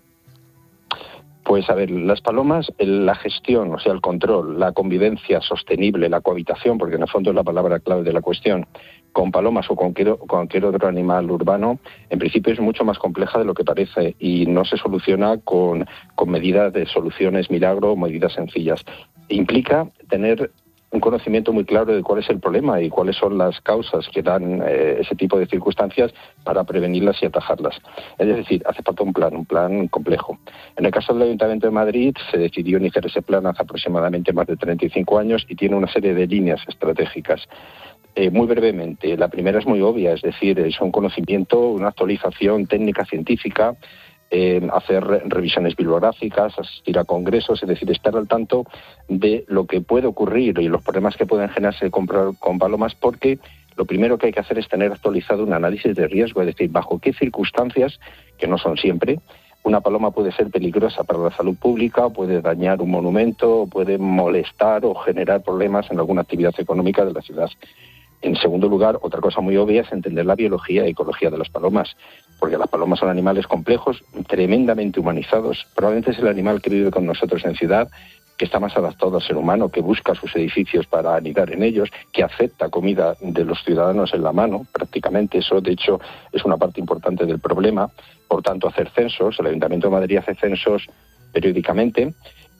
Pues a ver, las palomas, la gestión, o sea, el control, la convivencia sostenible, la cohabitación, porque en el fondo es la palabra clave de la cuestión, con palomas o con cualquier, cualquier otro animal urbano, en principio es mucho más compleja de lo que parece y no se soluciona con, con medidas de soluciones milagro o medidas sencillas. Implica tener un conocimiento muy claro de cuál es el problema y cuáles son las causas que dan eh, ese tipo de circunstancias para prevenirlas y atajarlas. Es decir, hace falta un plan, un plan complejo. En el caso del Ayuntamiento de Madrid se decidió iniciar ese plan hace aproximadamente más de treinta y cinco años y tiene una serie de líneas estratégicas. Eh, muy brevemente, la primera es muy obvia, es decir, es un conocimiento, una actualización técnica científica, Eh, hacer revisiones bibliográficas, asistir a congresos, es decir, estar al tanto de lo que puede ocurrir y los problemas que pueden generarse con, con palomas, porque lo primero que hay que hacer es tener actualizado un análisis de riesgo, es decir, bajo qué circunstancias, que no son siempre, una paloma puede ser peligrosa para la salud pública, puede dañar un monumento, puede molestar o generar problemas en alguna actividad económica de la ciudad. En segundo lugar, otra cosa muy obvia es entender la biología y ecología de las palomas, porque las palomas son animales complejos, tremendamente humanizados. Probablemente es el animal que vive con nosotros en ciudad, que está más adaptado al ser humano, que busca sus edificios para anidar en ellos, que acepta comida de los ciudadanos en la mano, prácticamente. Eso, de hecho, es una parte importante del problema. Por tanto, hacer censos, el Ayuntamiento de Madrid hace censos periódicamente,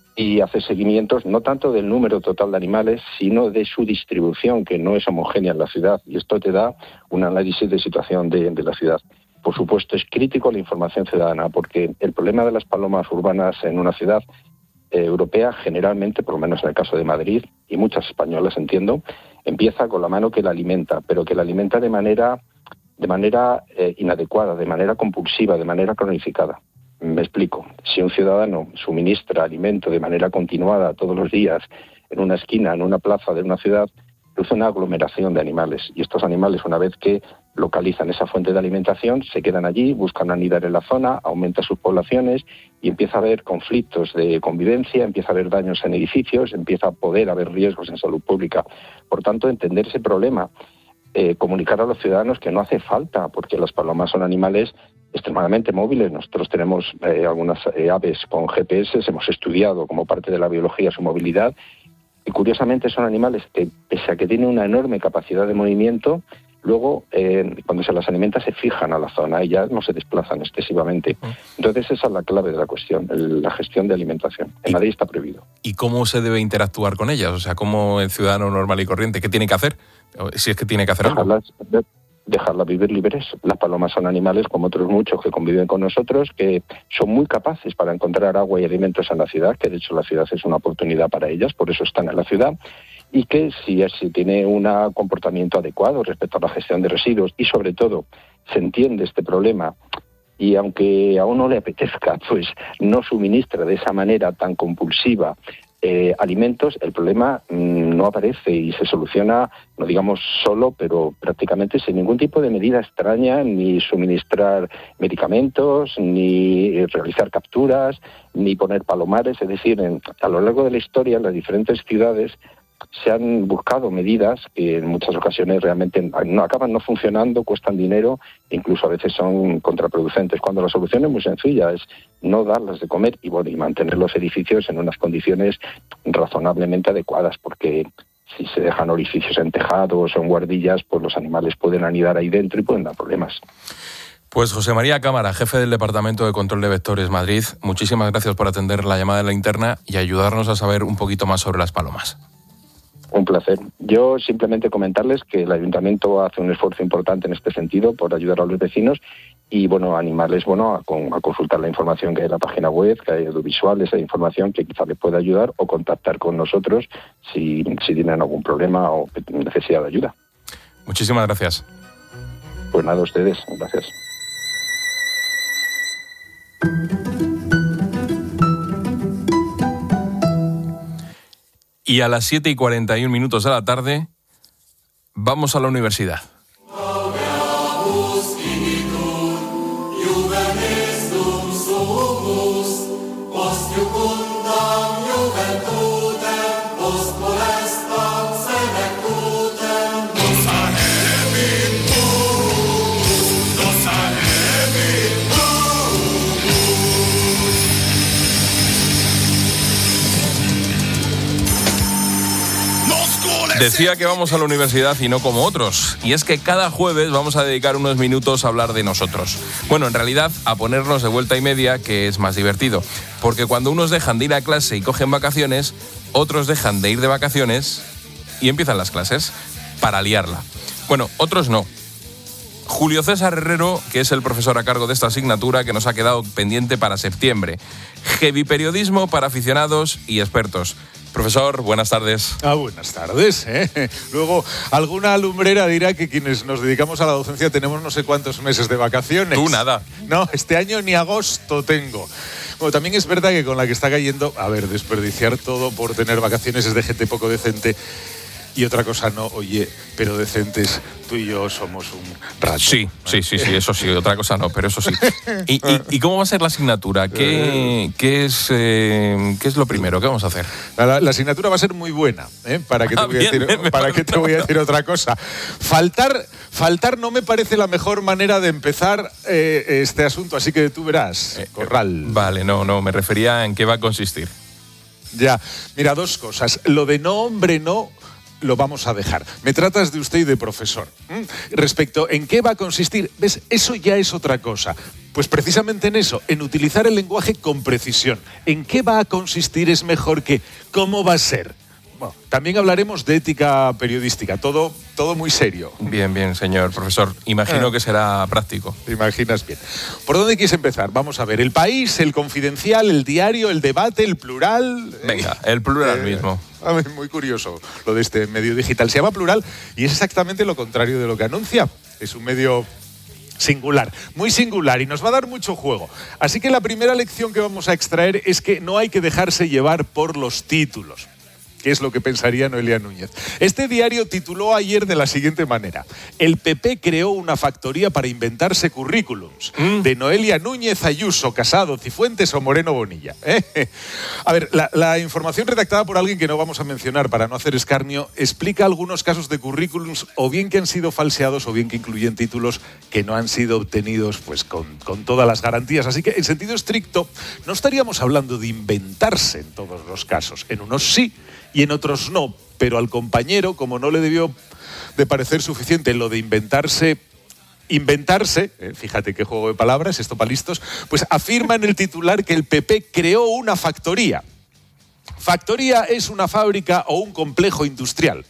y hace seguimientos no tanto del número total de animales, sino de su distribución, que no es homogénea en la ciudad. Y esto te da un análisis de situación de, de la ciudad. Por supuesto, es crítico la información ciudadana, porque el problema de las palomas urbanas en una ciudad eh, europea, generalmente, por lo menos en el caso de Madrid, y muchas españolas, entiendo, empieza con la mano que la alimenta, pero que la alimenta de manera, de manera eh, inadecuada, de manera compulsiva, de manera cronificada. Me explico. Si un ciudadano suministra alimento de manera continuada todos los días en una esquina, en una plaza de una ciudad, produce una aglomeración de animales. Y estos animales, una vez que localizan esa fuente de alimentación, se quedan allí, buscan anidar en la zona, aumenta sus poblaciones y empieza a haber conflictos de convivencia, empieza a haber daños en edificios, empieza a poder haber riesgos en salud pública. Por tanto, entender ese problema, eh, comunicar a los ciudadanos que no hace falta, porque las palomas son animales extremadamente móviles. Nosotros tenemos eh, algunas eh, aves con G P S, hemos estudiado como parte de la biología su movilidad y curiosamente son animales que, pese a que tienen una enorme capacidad de movimiento, luego eh, cuando se las alimenta se fijan a la zona y ya no se desplazan excesivamente. Entonces esa es la clave de la cuestión, el, la gestión de alimentación. En Madrid está prohibido. ¿Y cómo se debe interactuar con ellas? O sea, ¿cómo el ciudadano normal y corriente, qué tiene que hacer? Si es que tiene que hacer algo. Dejarlas, de, dejarlas vivir libres. Las palomas son animales, como otros muchos que conviven con nosotros, que son muy capaces para encontrar agua y alimentos en la ciudad, que de hecho la ciudad es una oportunidad para ellas, por eso están en la ciudad, y que si, si tiene un comportamiento adecuado respecto a la gestión de residuos y sobre todo se entiende este problema y aunque a uno le apetezca, pues no suministra de esa manera tan compulsiva eh, alimentos, el problema mmm, no aparece y se soluciona, no digamos solo, pero prácticamente sin ningún tipo de medida extraña, ni suministrar medicamentos, ni realizar capturas, ni poner palomares. Es decir, en, a lo largo de la historia, en las diferentes ciudades se han buscado medidas que en muchas ocasiones realmente no acaban no funcionando, cuestan dinero, incluso a veces son contraproducentes, cuando la solución es muy sencilla, es no darlas de comer y, bueno, y mantener los edificios en unas condiciones razonablemente adecuadas, porque si se dejan orificios en tejados o en guardillas, pues los animales pueden anidar ahí dentro y pueden dar problemas. Pues José María Cámara, jefe del Departamento de Control de Vectores Madrid, muchísimas gracias por atender la llamada de la linterna y ayudarnos a saber un poquito más sobre las palomas. Un placer. Yo simplemente comentarles que el Ayuntamiento hace un esfuerzo importante en este sentido por ayudar a los vecinos y, bueno, animarles bueno, a, con, a consultar la información que hay en la página web, que hay audiovisuales, hay información que quizá les pueda ayudar, o contactar con nosotros si, si tienen algún problema o necesidad de ayuda. Muchísimas gracias. Pues nada, a ustedes. Gracias. Y a las siete y cuarenta y un minutos de la tarde, vamos a la universidad. Decía que vamos a la universidad y no como otros. Y es que cada jueves vamos a dedicar unos minutos a hablar de nosotros. Bueno, en realidad, a ponernos de vuelta y media, que es más divertido. Porque cuando unos dejan de ir a clase y cogen vacaciones, otros dejan de ir de vacaciones y empiezan las clases para liarla. Bueno, otros no. Julio César Herrero, que es el profesor a cargo de esta asignatura, que nos ha quedado pendiente para septiembre. Heavy periodismo para aficionados y expertos. Profesor, buenas tardes. Ah, buenas tardes. ¿eh? Luego, alguna alumbrera dirá que quienes nos dedicamos a la docencia tenemos no sé cuántos meses de vacaciones. Tú nada. No, este año ni agosto tengo. Bueno, también es verdad que con la que está cayendo, a ver, desperdiciar todo por tener vacaciones es de gente poco decente. Y otra cosa no, oye, pero decentes, tú y yo somos un rato. Sí, sí, sí, sí, eso sí, otra cosa no, pero eso sí. ¿Y, y, y cómo va a ser la asignatura? ¿Qué, qué, es, eh, ¿Qué es lo primero? ¿Qué vamos a hacer? La, la asignatura va a ser muy buena, ¿eh? ¿Para qué te, ah, voy, bien, a decir, ¿para qué te voy a decir otra cosa? Faltar, faltar no me parece la mejor manera de empezar eh, este asunto, así que tú verás, eh, Corral. Vale, no, no, me refería en qué va a consistir. Ya, mira, dos cosas. Lo de no, hombre, no... lo vamos a dejar. Me tratas de usted y de profesor. ¿Mm? Respecto en qué va a consistir, ¿ves? Eso ya es otra cosa. Pues precisamente en eso, en utilizar el lenguaje con precisión. ¿En qué va a consistir es mejor que cómo va a ser? Bueno, también hablaremos de ética periodística, todo, todo muy serio. Bien, bien, señor profesor. Imagino ah. que será práctico. Te imaginas bien. ¿Por dónde quieres empezar? Vamos a ver, el País, el Confidencial, el Diario, el Debate, el Plural... Venga, el Plural eh, mismo. A ver, muy curioso lo de este medio digital. Se llama Plural y es exactamente lo contrario de lo que anuncia. Es un medio... singular, muy singular y nos va a dar mucho juego. Así que la primera lección que vamos a extraer es que no hay que dejarse llevar por los títulos. ¿Qué es lo que pensaría Noelia Núñez? Este diario tituló ayer de la siguiente manera: el P P creó una factoría para inventarse currículums. Mm. De Noelia Núñez, Ayuso, Casado, Cifuentes o Moreno Bonilla. ¿Eh? A ver, la, la información redactada por alguien que no vamos a mencionar para no hacer escarnio explica algunos casos de currículums o bien que han sido falseados o bien que incluyen títulos que no han sido obtenidos pues con, con todas las garantías. Así que en sentido estricto no estaríamos hablando de inventarse en todos los casos. En unos sí y en otros no, pero al compañero, como no le debió de parecer suficiente lo de inventarse, inventarse, eh, fíjate qué juego de palabras, esto para listos, pues afirma en el titular que el P P creó una factoría. Factoría es una fábrica o un complejo industrial.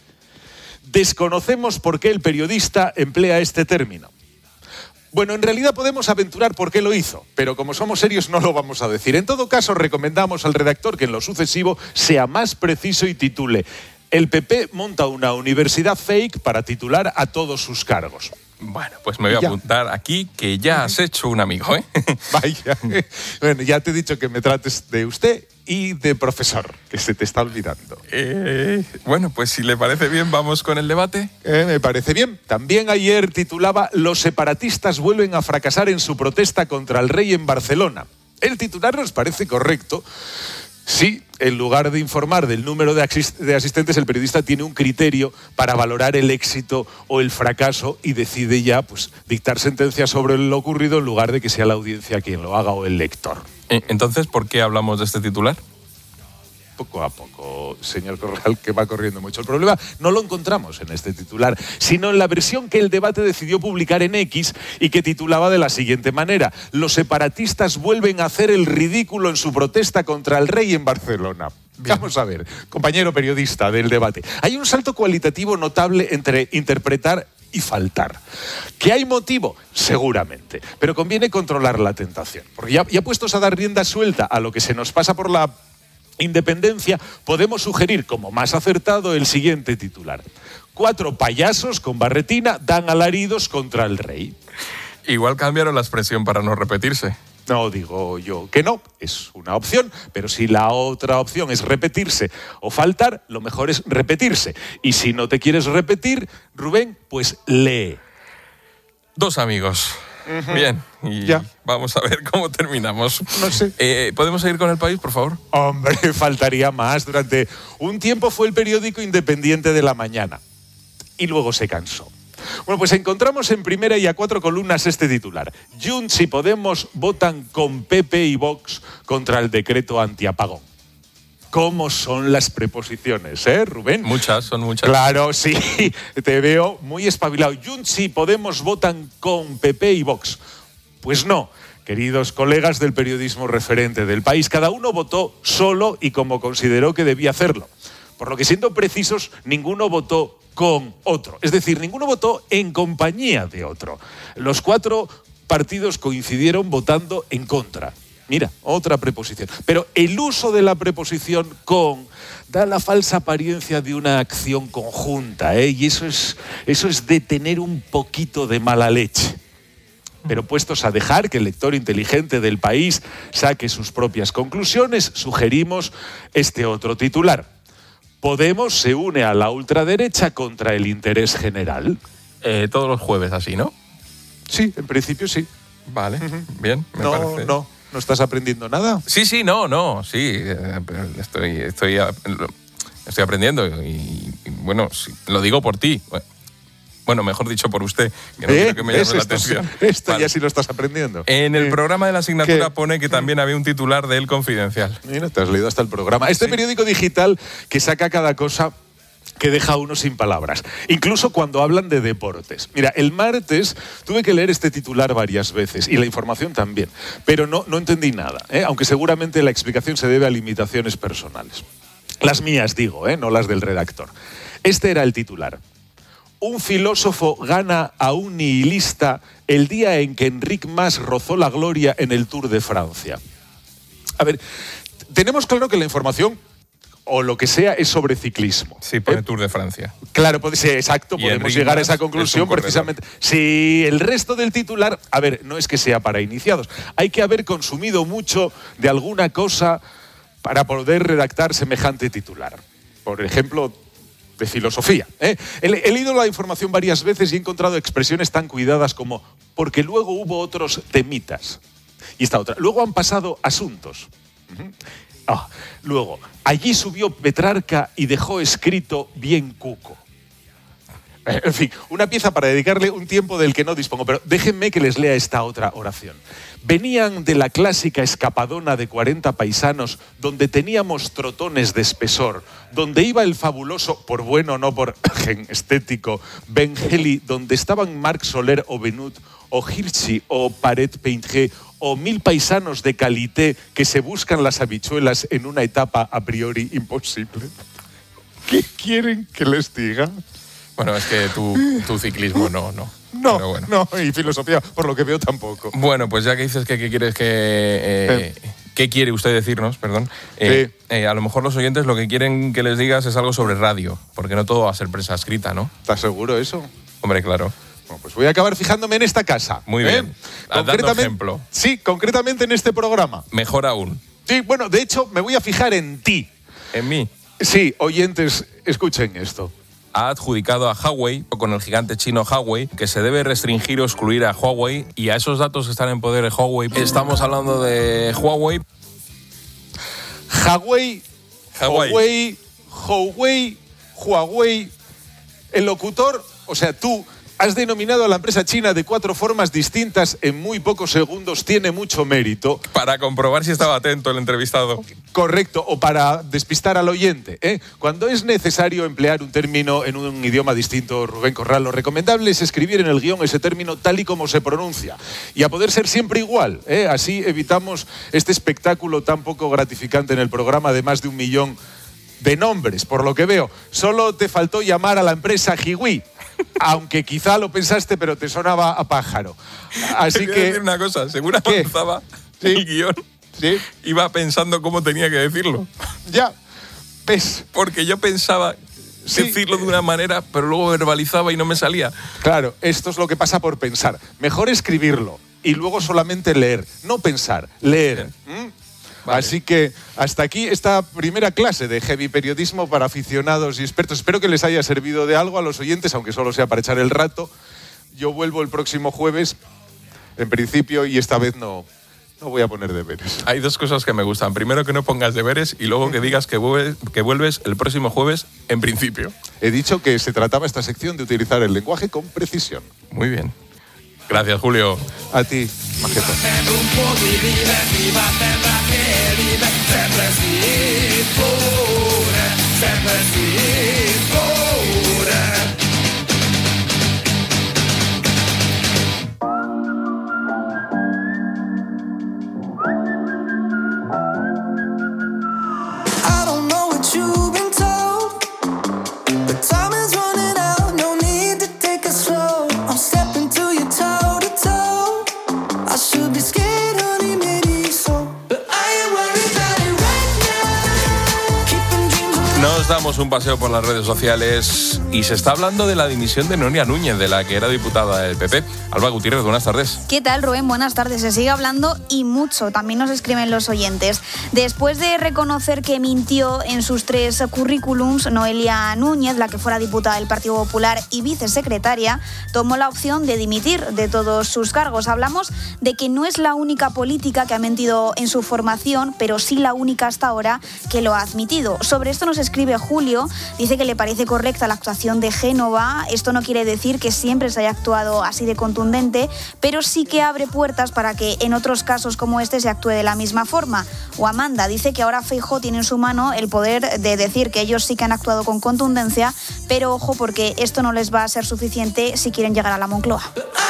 Desconocemos por qué el periodista emplea este término. Bueno, en realidad podemos aventurar por qué lo hizo, pero como somos serios no lo vamos a decir. En todo caso, recomendamos al redactor que en lo sucesivo sea más preciso y titule: el P P monta una universidad fake para titular a todos sus cargos. Bueno, pues me voy a apuntar aquí que ya has hecho un amigo, ¿eh? Vaya. Bueno, ya te he dicho que me trates de usted y de profesor, que se te está olvidando. Eh, bueno, pues si le parece bien, vamos con el debate. Eh, me parece bien. También ayer titulaba «Los separatistas vuelven a fracasar en su protesta contra el rey en Barcelona». El titular nos parece correcto. Sí, en lugar de informar del número de, asist- de asistentes, el periodista tiene un criterio para valorar el éxito o el fracaso y decide ya pues, dictar sentencias sobre lo ocurrido en lugar de que sea la audiencia quien lo haga o el lector. Entonces, ¿por qué hablamos de este titular? Poco a poco, señor Corral, que va corriendo mucho. El problema no lo encontramos en este titular, sino en la versión que el debate decidió publicar en X y que titulaba de la siguiente manera: «Los separatistas vuelven a hacer el ridículo en su protesta contra el rey en Barcelona». Bien. Vamos a ver, compañero periodista del debate. Hay un salto cualitativo notable entre interpretar y faltar. ¿Que hay motivo? Seguramente. Pero conviene controlar la tentación. Porque ya, ya puestos a dar rienda suelta a lo que se nos pasa por la independencia, podemos sugerir como más acertado el siguiente titular: «Cuatro payasos con barretina dan alaridos contra el rey». Igual cambiaron la expresión para no repetirse. No digo yo que no, es una opción, pero si la otra opción es repetirse o faltar, lo mejor es repetirse. Y si no te quieres repetir, Rubén, pues lee. Dos amigos. Uh-huh. Bien, y ya. Vamos a ver cómo terminamos. No sé. Eh, ¿Podemos seguir con El País, por favor? Hombre, faltaría más. Durante un tiempo fue el periódico independiente de la mañana y luego se cansó. Bueno, pues encontramos en primera y a cuatro columnas este titular: «Junts y Podemos votan con P P y Vox contra el decreto antiapagón». ¿Cómo son las preposiciones, eh, Rubén? Muchas, son muchas. Claro, sí, te veo muy espabilado. Junts y Podemos votan con P P y Vox. Pues no, queridos colegas del periodismo referente del país, cada uno votó solo y como consideró que debía hacerlo. Por lo que, siendo precisos, ninguno votó con otro. Es decir, ninguno votó en compañía de otro. Los cuatro partidos coincidieron votando en contra. Mira, otra preposición. Pero el uso de la preposición con da la falsa apariencia de una acción conjunta, ¿eh? Y eso es, eso es de tener un poquito de mala leche. Pero puestos a dejar que el lector inteligente del país saque sus propias conclusiones, sugerimos este otro titular: «Podemos se une a la ultraderecha contra el interés general». Eh, todos los jueves así, ¿no? Sí, en principio sí. Vale, uh-huh. Bien, me no, parece. No, ¿no estás aprendiendo nada? Sí, sí, no, no, sí. Estoy, estoy, estoy aprendiendo y, y bueno, sí, lo digo por ti. Bueno, mejor dicho por usted, que no ¿Eh? quiero que me llame la esto, atención. Esto vale. Ya sí lo estás aprendiendo. En el eh, programa de la asignatura ¿qué? Pone que también había un titular de El Confidencial. Mira, te has leído hasta el programa. Este sí. Periódico digital que saca cada cosa que deja a uno sin palabras, incluso cuando hablan de deportes. Mira, el martes tuve que leer este titular varias veces y la información también, pero no, no entendí nada, ¿eh? Aunque seguramente la explicación se debe a limitaciones personales. Las mías, digo, ¿eh? No las del redactor. Este era el titular: «Un filósofo gana a un nihilista el día en que Enric Mas rozó la gloria en el Tour de Francia». A ver, tenemos claro que la información o lo que sea es sobre ciclismo. Sí, pone ¿eh? Tour de Francia. Claro, puede ser, exacto, y podemos Enric llegar Mas a esa conclusión precisamente. Si el resto del titular, a ver, no es que sea para iniciados, hay que haber consumido mucho de alguna cosa para poder redactar semejante titular. Por ejemplo, de filosofía. ¿eh? He, he leído la información varias veces y he encontrado expresiones tan cuidadas como «porque luego hubo otros temitas». Y esta otra: «luego han pasado asuntos». Uh-huh. Ah, luego, «allí subió Petrarca y dejó escrito bien cuco». En fin, una pieza para dedicarle un tiempo del que no dispongo, pero déjenme que les lea esta otra oración. «Venían de la clásica escapadona de cuarenta paisanos, donde teníamos trotones de espesor, donde iba el fabuloso, por bueno no por gen estético, Bengeli, donde estaban Marc Soler o Benut, o Hirschi, o Paret Peintre, o mil paisanos de Calité que se buscan las habichuelas en una etapa a priori imposible». ¿Qué quieren que les diga? Bueno, es que tu, tu ciclismo no, no. No, Pero bueno. no, y filosofía, por lo que veo, tampoco. Bueno, pues ya que dices que qué quieres que... Eh, eh. ¿Qué quiere usted decirnos? Perdón. Eh, sí. eh, a lo mejor los oyentes lo que quieren que les digas es algo sobre radio, porque no todo va a ser prensa escrita, ¿no? ¿Estás seguro de eso? Hombre, claro. Bueno, pues voy a acabar fijándome en esta casa. Muy ¿eh? bien. Dando ejemplo. Sí, concretamente en este programa. Mejor aún. Sí, bueno, de hecho, me voy a fijar en ti. ¿En mí? Sí, oyentes, escuchen esto. Ha adjudicado a Huawei, con el gigante chino Huawei, que se debe restringir o excluir a Huawei, y a esos datos que están en poder de Huawei. Estamos hablando de Huawei. Huawei, Huawei, Huawei, Huawei. El locutor, o sea, tú has denominado a la empresa china de cuatro formas distintas en muy pocos segundos, tiene mucho mérito. Para comprobar si estaba atento el entrevistado. Correcto, o para despistar al oyente, ¿eh? Cuando es necesario emplear un término en un idioma distinto, Rubén Corral, lo recomendable es escribir en el guión ese término tal y como se pronuncia. Y a poder ser siempre igual, ¿eh? Así evitamos este espectáculo tan poco gratificante en el programa de más de un millón de nombres, por lo que veo. Solo te faltó llamar a la empresa Hiwi. Aunque quizá lo pensaste, pero te sonaba a pájaro. Así que... que... decir una cosa, según avanzaba ¿Sí? el guión, ¿Sí? iba pensando cómo tenía que decirlo. Ya, ves. Porque yo pensaba sí. decirlo de una manera, pero luego verbalizaba y no me salía. Claro, esto es lo que pasa por pensar. Mejor escribirlo y luego solamente leer. No pensar, leer. ¿Mm? Vale. Así que hasta aquí esta primera clase de heavy periodismo para aficionados y expertos. Espero que les haya servido de algo a los oyentes, aunque solo sea para echar el rato. Yo vuelvo el próximo jueves, en principio, y esta vez no, no voy a poner deberes. Hay dos cosas que me gustan. Primero, que no pongas deberes, y luego que digas que vuelves, que vuelves el próximo jueves, en principio. He dicho que se trataba esta sección de utilizar el lenguaje con precisión. Muy bien. Gracias, Julio. A ti, Majeto. Nos damos un paseo por las redes sociales y se está hablando de la dimisión de Noelia Núñez, de la que era diputada del P P. Alba Gutiérrez, buenas tardes. ¿Qué tal, Rubén? Buenas tardes. Se sigue hablando y mucho. También nos escriben los oyentes. Después de reconocer que mintió en sus tres currículums, Noelia Núñez, la que fuera diputada del Partido Popular y vicesecretaria, tomó la opción de dimitir de todos sus cargos. Hablamos de que no es la única política que ha mentido en su formación, pero sí la única hasta ahora que lo ha admitido. Sobre esto nos escribe Julio, dice que le parece correcta la actuación de Génova. Esto no quiere decir que siempre se haya actuado así de contundente, pero sí que abre puertas para que en otros casos como este se actúe de la misma forma. O Amanda dice que ahora Feijóo tiene en su mano el poder de decir que ellos sí que han actuado con contundencia, pero ojo, porque esto no les va a ser suficiente si quieren llegar a la Moncloa.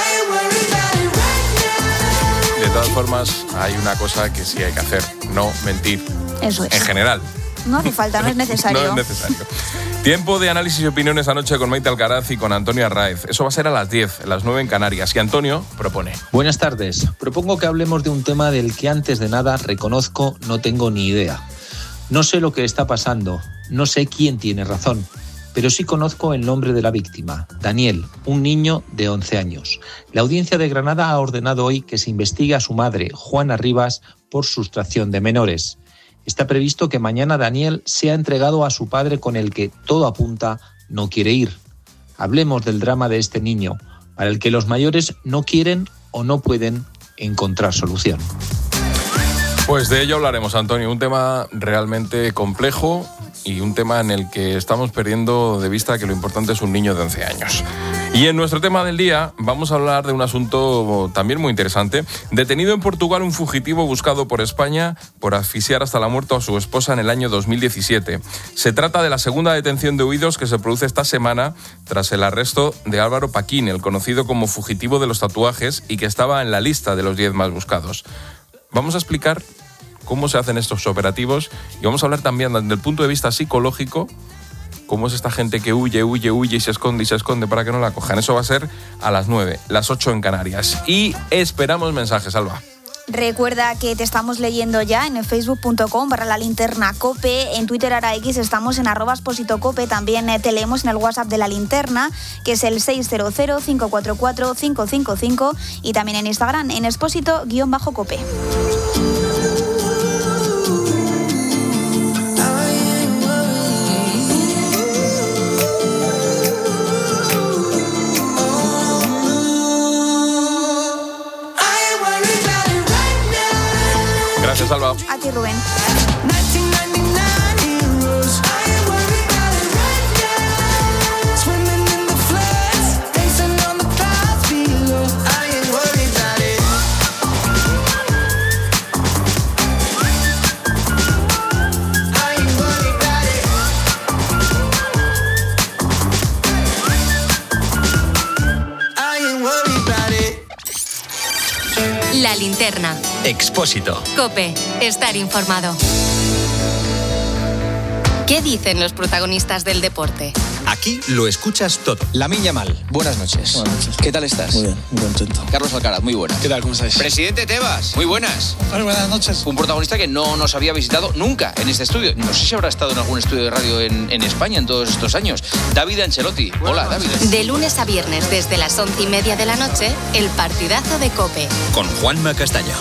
De todas formas, hay una cosa que sí hay que hacer, no mentir. Eso es. En general. No hace falta, no es necesario. No es necesario. Tiempo de análisis y opiniones anoche con Maite Alcaraz y con Antonio Arraez. Eso va a ser a las diez, a las nueve en Canarias. Y Antonio propone. Buenas tardes. Propongo que hablemos de un tema del que antes de nada reconozco no tengo ni idea. No sé lo que está pasando, no sé quién tiene razón, pero sí conozco el nombre de la víctima, Daniel, un niño de once años. La audiencia de Granada ha ordenado hoy que se investigue a su madre, Juana Rivas, por sustracción de menores. Está previsto que mañana Daniel sea entregado a su padre, con el que todo apunta no quiere ir. Hablemos del drama de este niño, para el que los mayores no quieren o no pueden encontrar solución. Pues de ello hablaremos, Antonio. Un tema realmente complejo y un tema en el que estamos perdiendo de vista que lo importante es un niño de once años. Y en nuestro tema del día vamos a hablar de un asunto también muy interesante. Detenido en Portugal un fugitivo buscado por España por asfixiar hasta la muerte a su esposa en el año dos mil diecisiete. Se trata de la segunda detención de huidos que se produce esta semana tras el arresto de Álvaro Paquín, el conocido como fugitivo de los tatuajes y que estaba en la lista de los diez más buscados. Vamos a explicar cómo se hacen estos operativos y vamos a hablar también desde el punto de vista psicológico cómo es esta gente que huye, huye, huye y se esconde y se esconde para que no la cojan. Eso va a ser a las nueve, las ocho en Canarias. Y esperamos mensajes, Alba. Recuerda que te estamos leyendo ya en facebook punto com barra la linterna cope, en Twitter ahora X estamos en arroba expósito cope, también eh, te leemos en el WhatsApp de la linterna, que es el seis cero cero, cinco cuatro cuatro, cinco cinco cinco, y también en Instagram en expósito guión bajo cope. Gracias, Alba. A ti, Rubén. La linterna. Expósito. COPE. Estar informado. ¿Qué dicen los protagonistas del deporte? Aquí lo escuchas todo. Lamine Yamal, buenas noches. Buenas noches. ¿Qué tal estás? Muy bien, muy contento. Carlos Alcaraz, muy buenas. ¿Qué tal, cómo estáis? Presidente Tebas, muy buenas. Hola, buenas noches. Un protagonista que no nos había visitado nunca en este estudio. No sé si habrá estado en algún estudio de radio en, en España en todos estos años. David Ancelotti. Hola, David. De lunes a viernes desde las once y media de la noche, el partidazo de COPE. Con Juanma Castaño.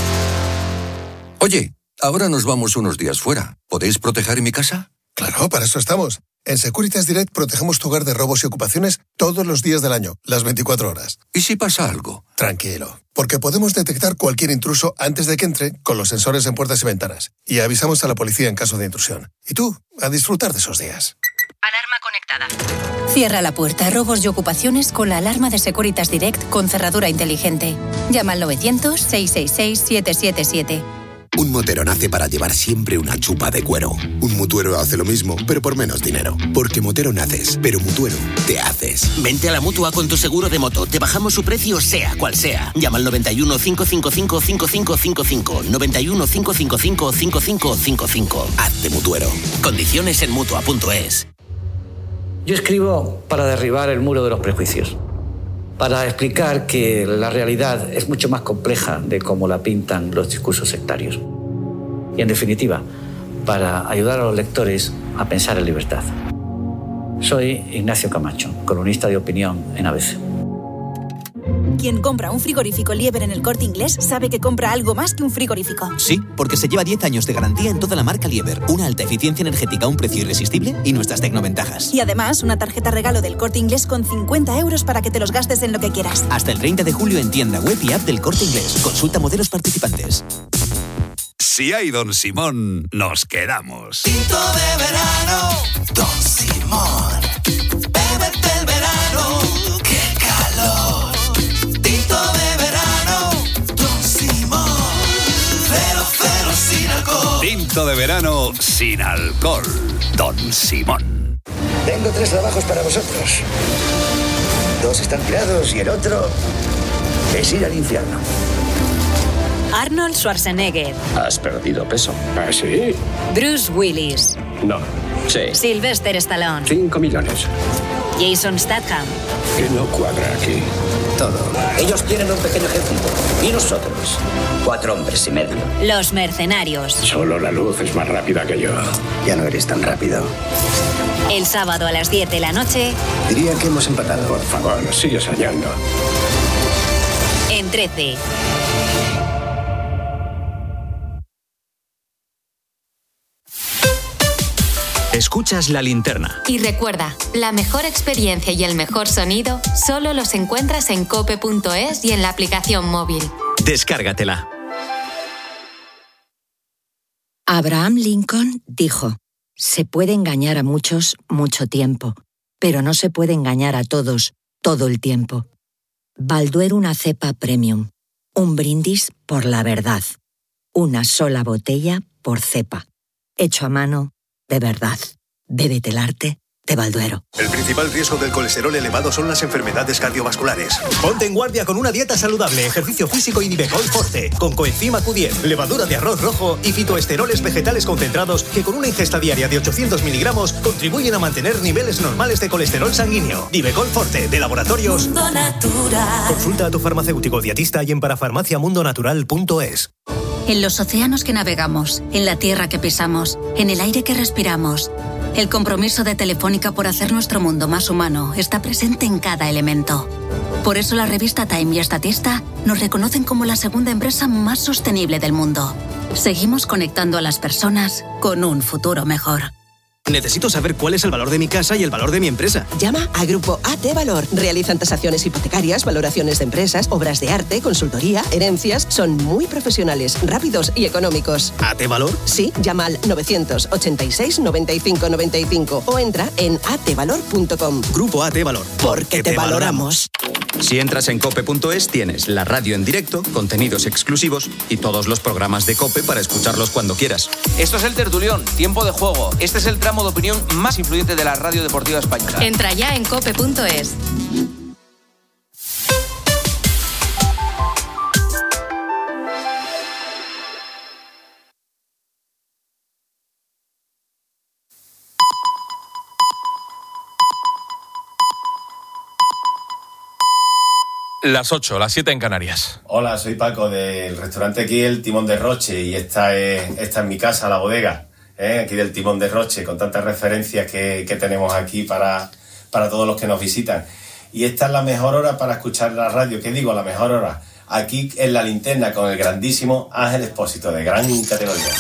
Oye, ahora nos vamos unos días fuera. ¿Podéis proteger mi casa? Claro, para eso estamos. En Securitas Direct protegemos tu hogar de robos y ocupaciones todos los días del año, las veinticuatro horas. ¿Y si pasa algo? Tranquilo, porque podemos detectar cualquier intruso antes de que entre con los sensores en puertas y ventanas. Y avisamos a la policía en caso de intrusión. Y tú, a disfrutar de esos días. Alarma conectada. Cierra la puerta a robos y ocupaciones con la alarma de Securitas Direct con cerradura inteligente. Llama al novecientos, seiscientos sesenta y seis, siete siete siete. Un motero nace para llevar siempre una chupa de cuero. Un mutuero hace lo mismo, pero por menos dinero. Porque motero naces, pero mutuero te haces. Vente a la Mutua con tu seguro de moto. Te bajamos su precio sea cual sea. Llama al noventa y uno, cinco cinco cinco, cinco cinco cinco cinco. noventa y uno, cinco cinco cinco, cinco cinco cinco cinco. Hazte mutuero. Condiciones en Mutua punto es. Yo escribo para derribar el muro de los prejuicios. Para explicar que la realidad es mucho más compleja de cómo la pintan los discursos sectarios. Y en definitiva, para ayudar a los lectores a pensar en libertad. Soy Ignacio Camacho, columnista de opinión en A B C. Quien compra un frigorífico Liebherr en el Corte Inglés sabe que compra algo más que un frigorífico. Sí, porque se lleva diez años de garantía en toda la marca Liebherr, una alta eficiencia energética a un precio irresistible y nuestras tecnoventajas. Y además, una tarjeta regalo del Corte Inglés con cincuenta euros para que te los gastes en lo que quieras. Hasta el treinta de julio en tienda web y app del Corte Inglés. Consulta modelos participantes. Si hay Don Simón, nos quedamos. Tinto de verano, Don Simón. Bébete el verano, qué calor. Tinto de verano, Don Simón. Cero, cero sin alcohol. Tinto de verano sin alcohol. Don Simón. Tengo tres trabajos para vosotros. Dos están tirados y el otro es ir al infierno. Arnold Schwarzenegger. ¿Has perdido peso? ¿Ah, sí? Bruce Willis. No. Sí. Sylvester Stallone. Cinco millones. Jason Statham. ¿Qué no cuadra aquí? Todo. Ellos tienen un pequeño ejército. Y nosotros, cuatro hombres y medio. Los Mercenarios. Solo la luz es más rápida que yo. Ya no eres tan rápido. El sábado a las diez de la noche. Diría que hemos empatado. Por favor, sigue soñando. En trece. Escuchas La Linterna. Y recuerda, la mejor experiencia y el mejor sonido solo los encuentras en cope punto es y en la aplicación móvil. Descárgatela. Abraham Lincoln dijo: se puede engañar a muchos mucho tiempo, pero no se puede engañar a todos todo el tiempo. Balduero una cepa premium. Un brindis por la verdad. Una sola botella por cepa. Hecho a mano, de verdad. Bébete el arte de Balduero. El principal riesgo del colesterol elevado son las enfermedades cardiovasculares. Ponte en guardia con una dieta saludable, ejercicio físico y Nivecol Forte, con coenzima Q diez, levadura de arroz rojo y fitoesteroles vegetales concentrados que con una ingesta diaria de ochocientos miligramos contribuyen a mantener niveles normales de colesterol sanguíneo. Nivecol Forte, de Laboratorios Mundo Natural. Consulta a tu farmacéutico dietista y en parafarmaciamundonatural punto es. En los océanos que navegamos, en la tierra que pisamos, en el aire que respiramos, el compromiso de Telefónica por hacer nuestro mundo más humano está presente en cada elemento. Por eso la revista Time y Statista nos reconocen como la segunda empresa más sostenible del mundo. Seguimos conectando a las personas con un futuro mejor. Necesito saber cuál es el valor de mi casa y el valor de mi empresa. Llama a Grupo A T Valor. Realizan tasaciones hipotecarias, valoraciones de empresas, obras de arte, consultoría, herencias. Son muy profesionales, rápidos y económicos. ¿A T Valor? Sí, llama al novecientos ochenta y seis noventa y cinco noventa y cinco o entra en a t valor punto com. Grupo A T Valor. Porque te, te valoramos. Si entras en cope punto es tienes la radio en directo, contenidos exclusivos y todos los programas de COPE para escucharlos cuando quieras. Esto es el Tertulión, tiempo de juego. Este es el tramo de opinión más influyente de la radio deportiva española. Entra ya en cope punto es. Las ocho, las siete en Canarias. Hola, soy Paco del restaurante aquí El Timón de Roche y esta es, esta es mi casa, la bodega, ¿eh? Aquí del Timón de Roche, con tantas referencias que, que tenemos aquí para, para todos los que nos visitan. Y esta es la mejor hora para escuchar la radio. ¿Qué digo? La mejor hora. Aquí en La Linterna con el grandísimo Ángel Expósito, de gran categoría.